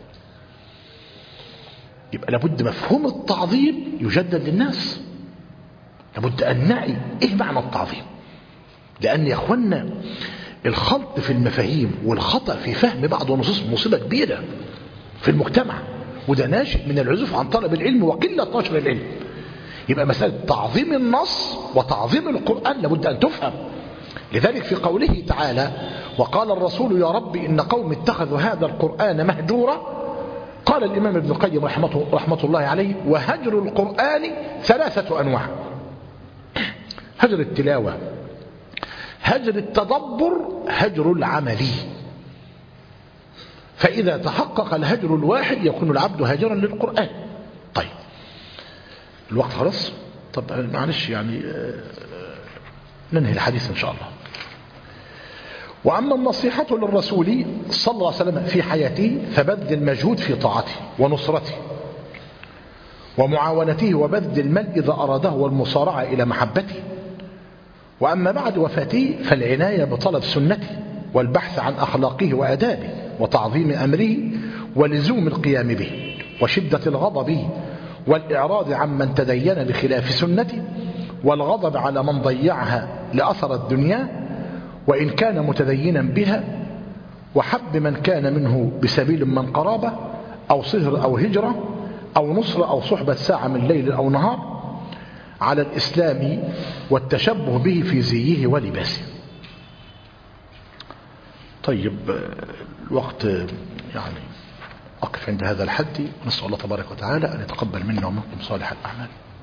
يبقى لابد مفهوم التعظيم يجدد للناس. لابد أن نعي إيه معنى التعظيم، لأن يا أخوانا الخلط في المفاهيم والخطأ في فهم بعض النصوص مصيبة كبيرة في المجتمع، وده ناشئ من العزوف عن طلب العلم وقلة نشر العلم. يبقى مسألة تعظيم النص وتعظيم القرآن لابد أن تفهم. لذلك في قوله تعالى: وقال الرسول يا رب إن قوم اتخذوا هذا القرآن مهجورا، قال الإمام ابن القيم رحمة, رحمة الله عليه: وهجر القرآن ثلاثة أنواع: هجر التلاوة، هجر التدبر، هجر العمل. فإذا تحقق الهجر الواحد يكون العبد هاجرا للقرآن. طيب الوقت خلص. طب معلش يعني ننهي الحديث إن شاء الله. وأما النصيحة للرسول صلى الله عليه وسلم في حياته فبذل المجهود في طاعته ونصرته ومعاونته وبذل المال إذا أراده والمصارعة إلى محبته. وأما بعد وفاته فالعناية بطلب سنته والبحث عن أخلاقه وأدابه وتعظيم أمره ولزوم القيام به وشدة الغضب والإعراض عن من تدين بخلاف سنته والغضب على من ضيعها لأثر الدنيا وإن كان متدينا بها وحب من كان منه بسبيل من قرابة أو صهر أو هجرة أو نصر أو صحبة ساعة من ليل أو نهار على الإسلام والتشبه به في زيه ولباسه. طيب الوقت يعني أقف عند هذا الحد. نسأل الله تبارك وتعالى أن يتقبل منا ومنكم صالح الأعمال.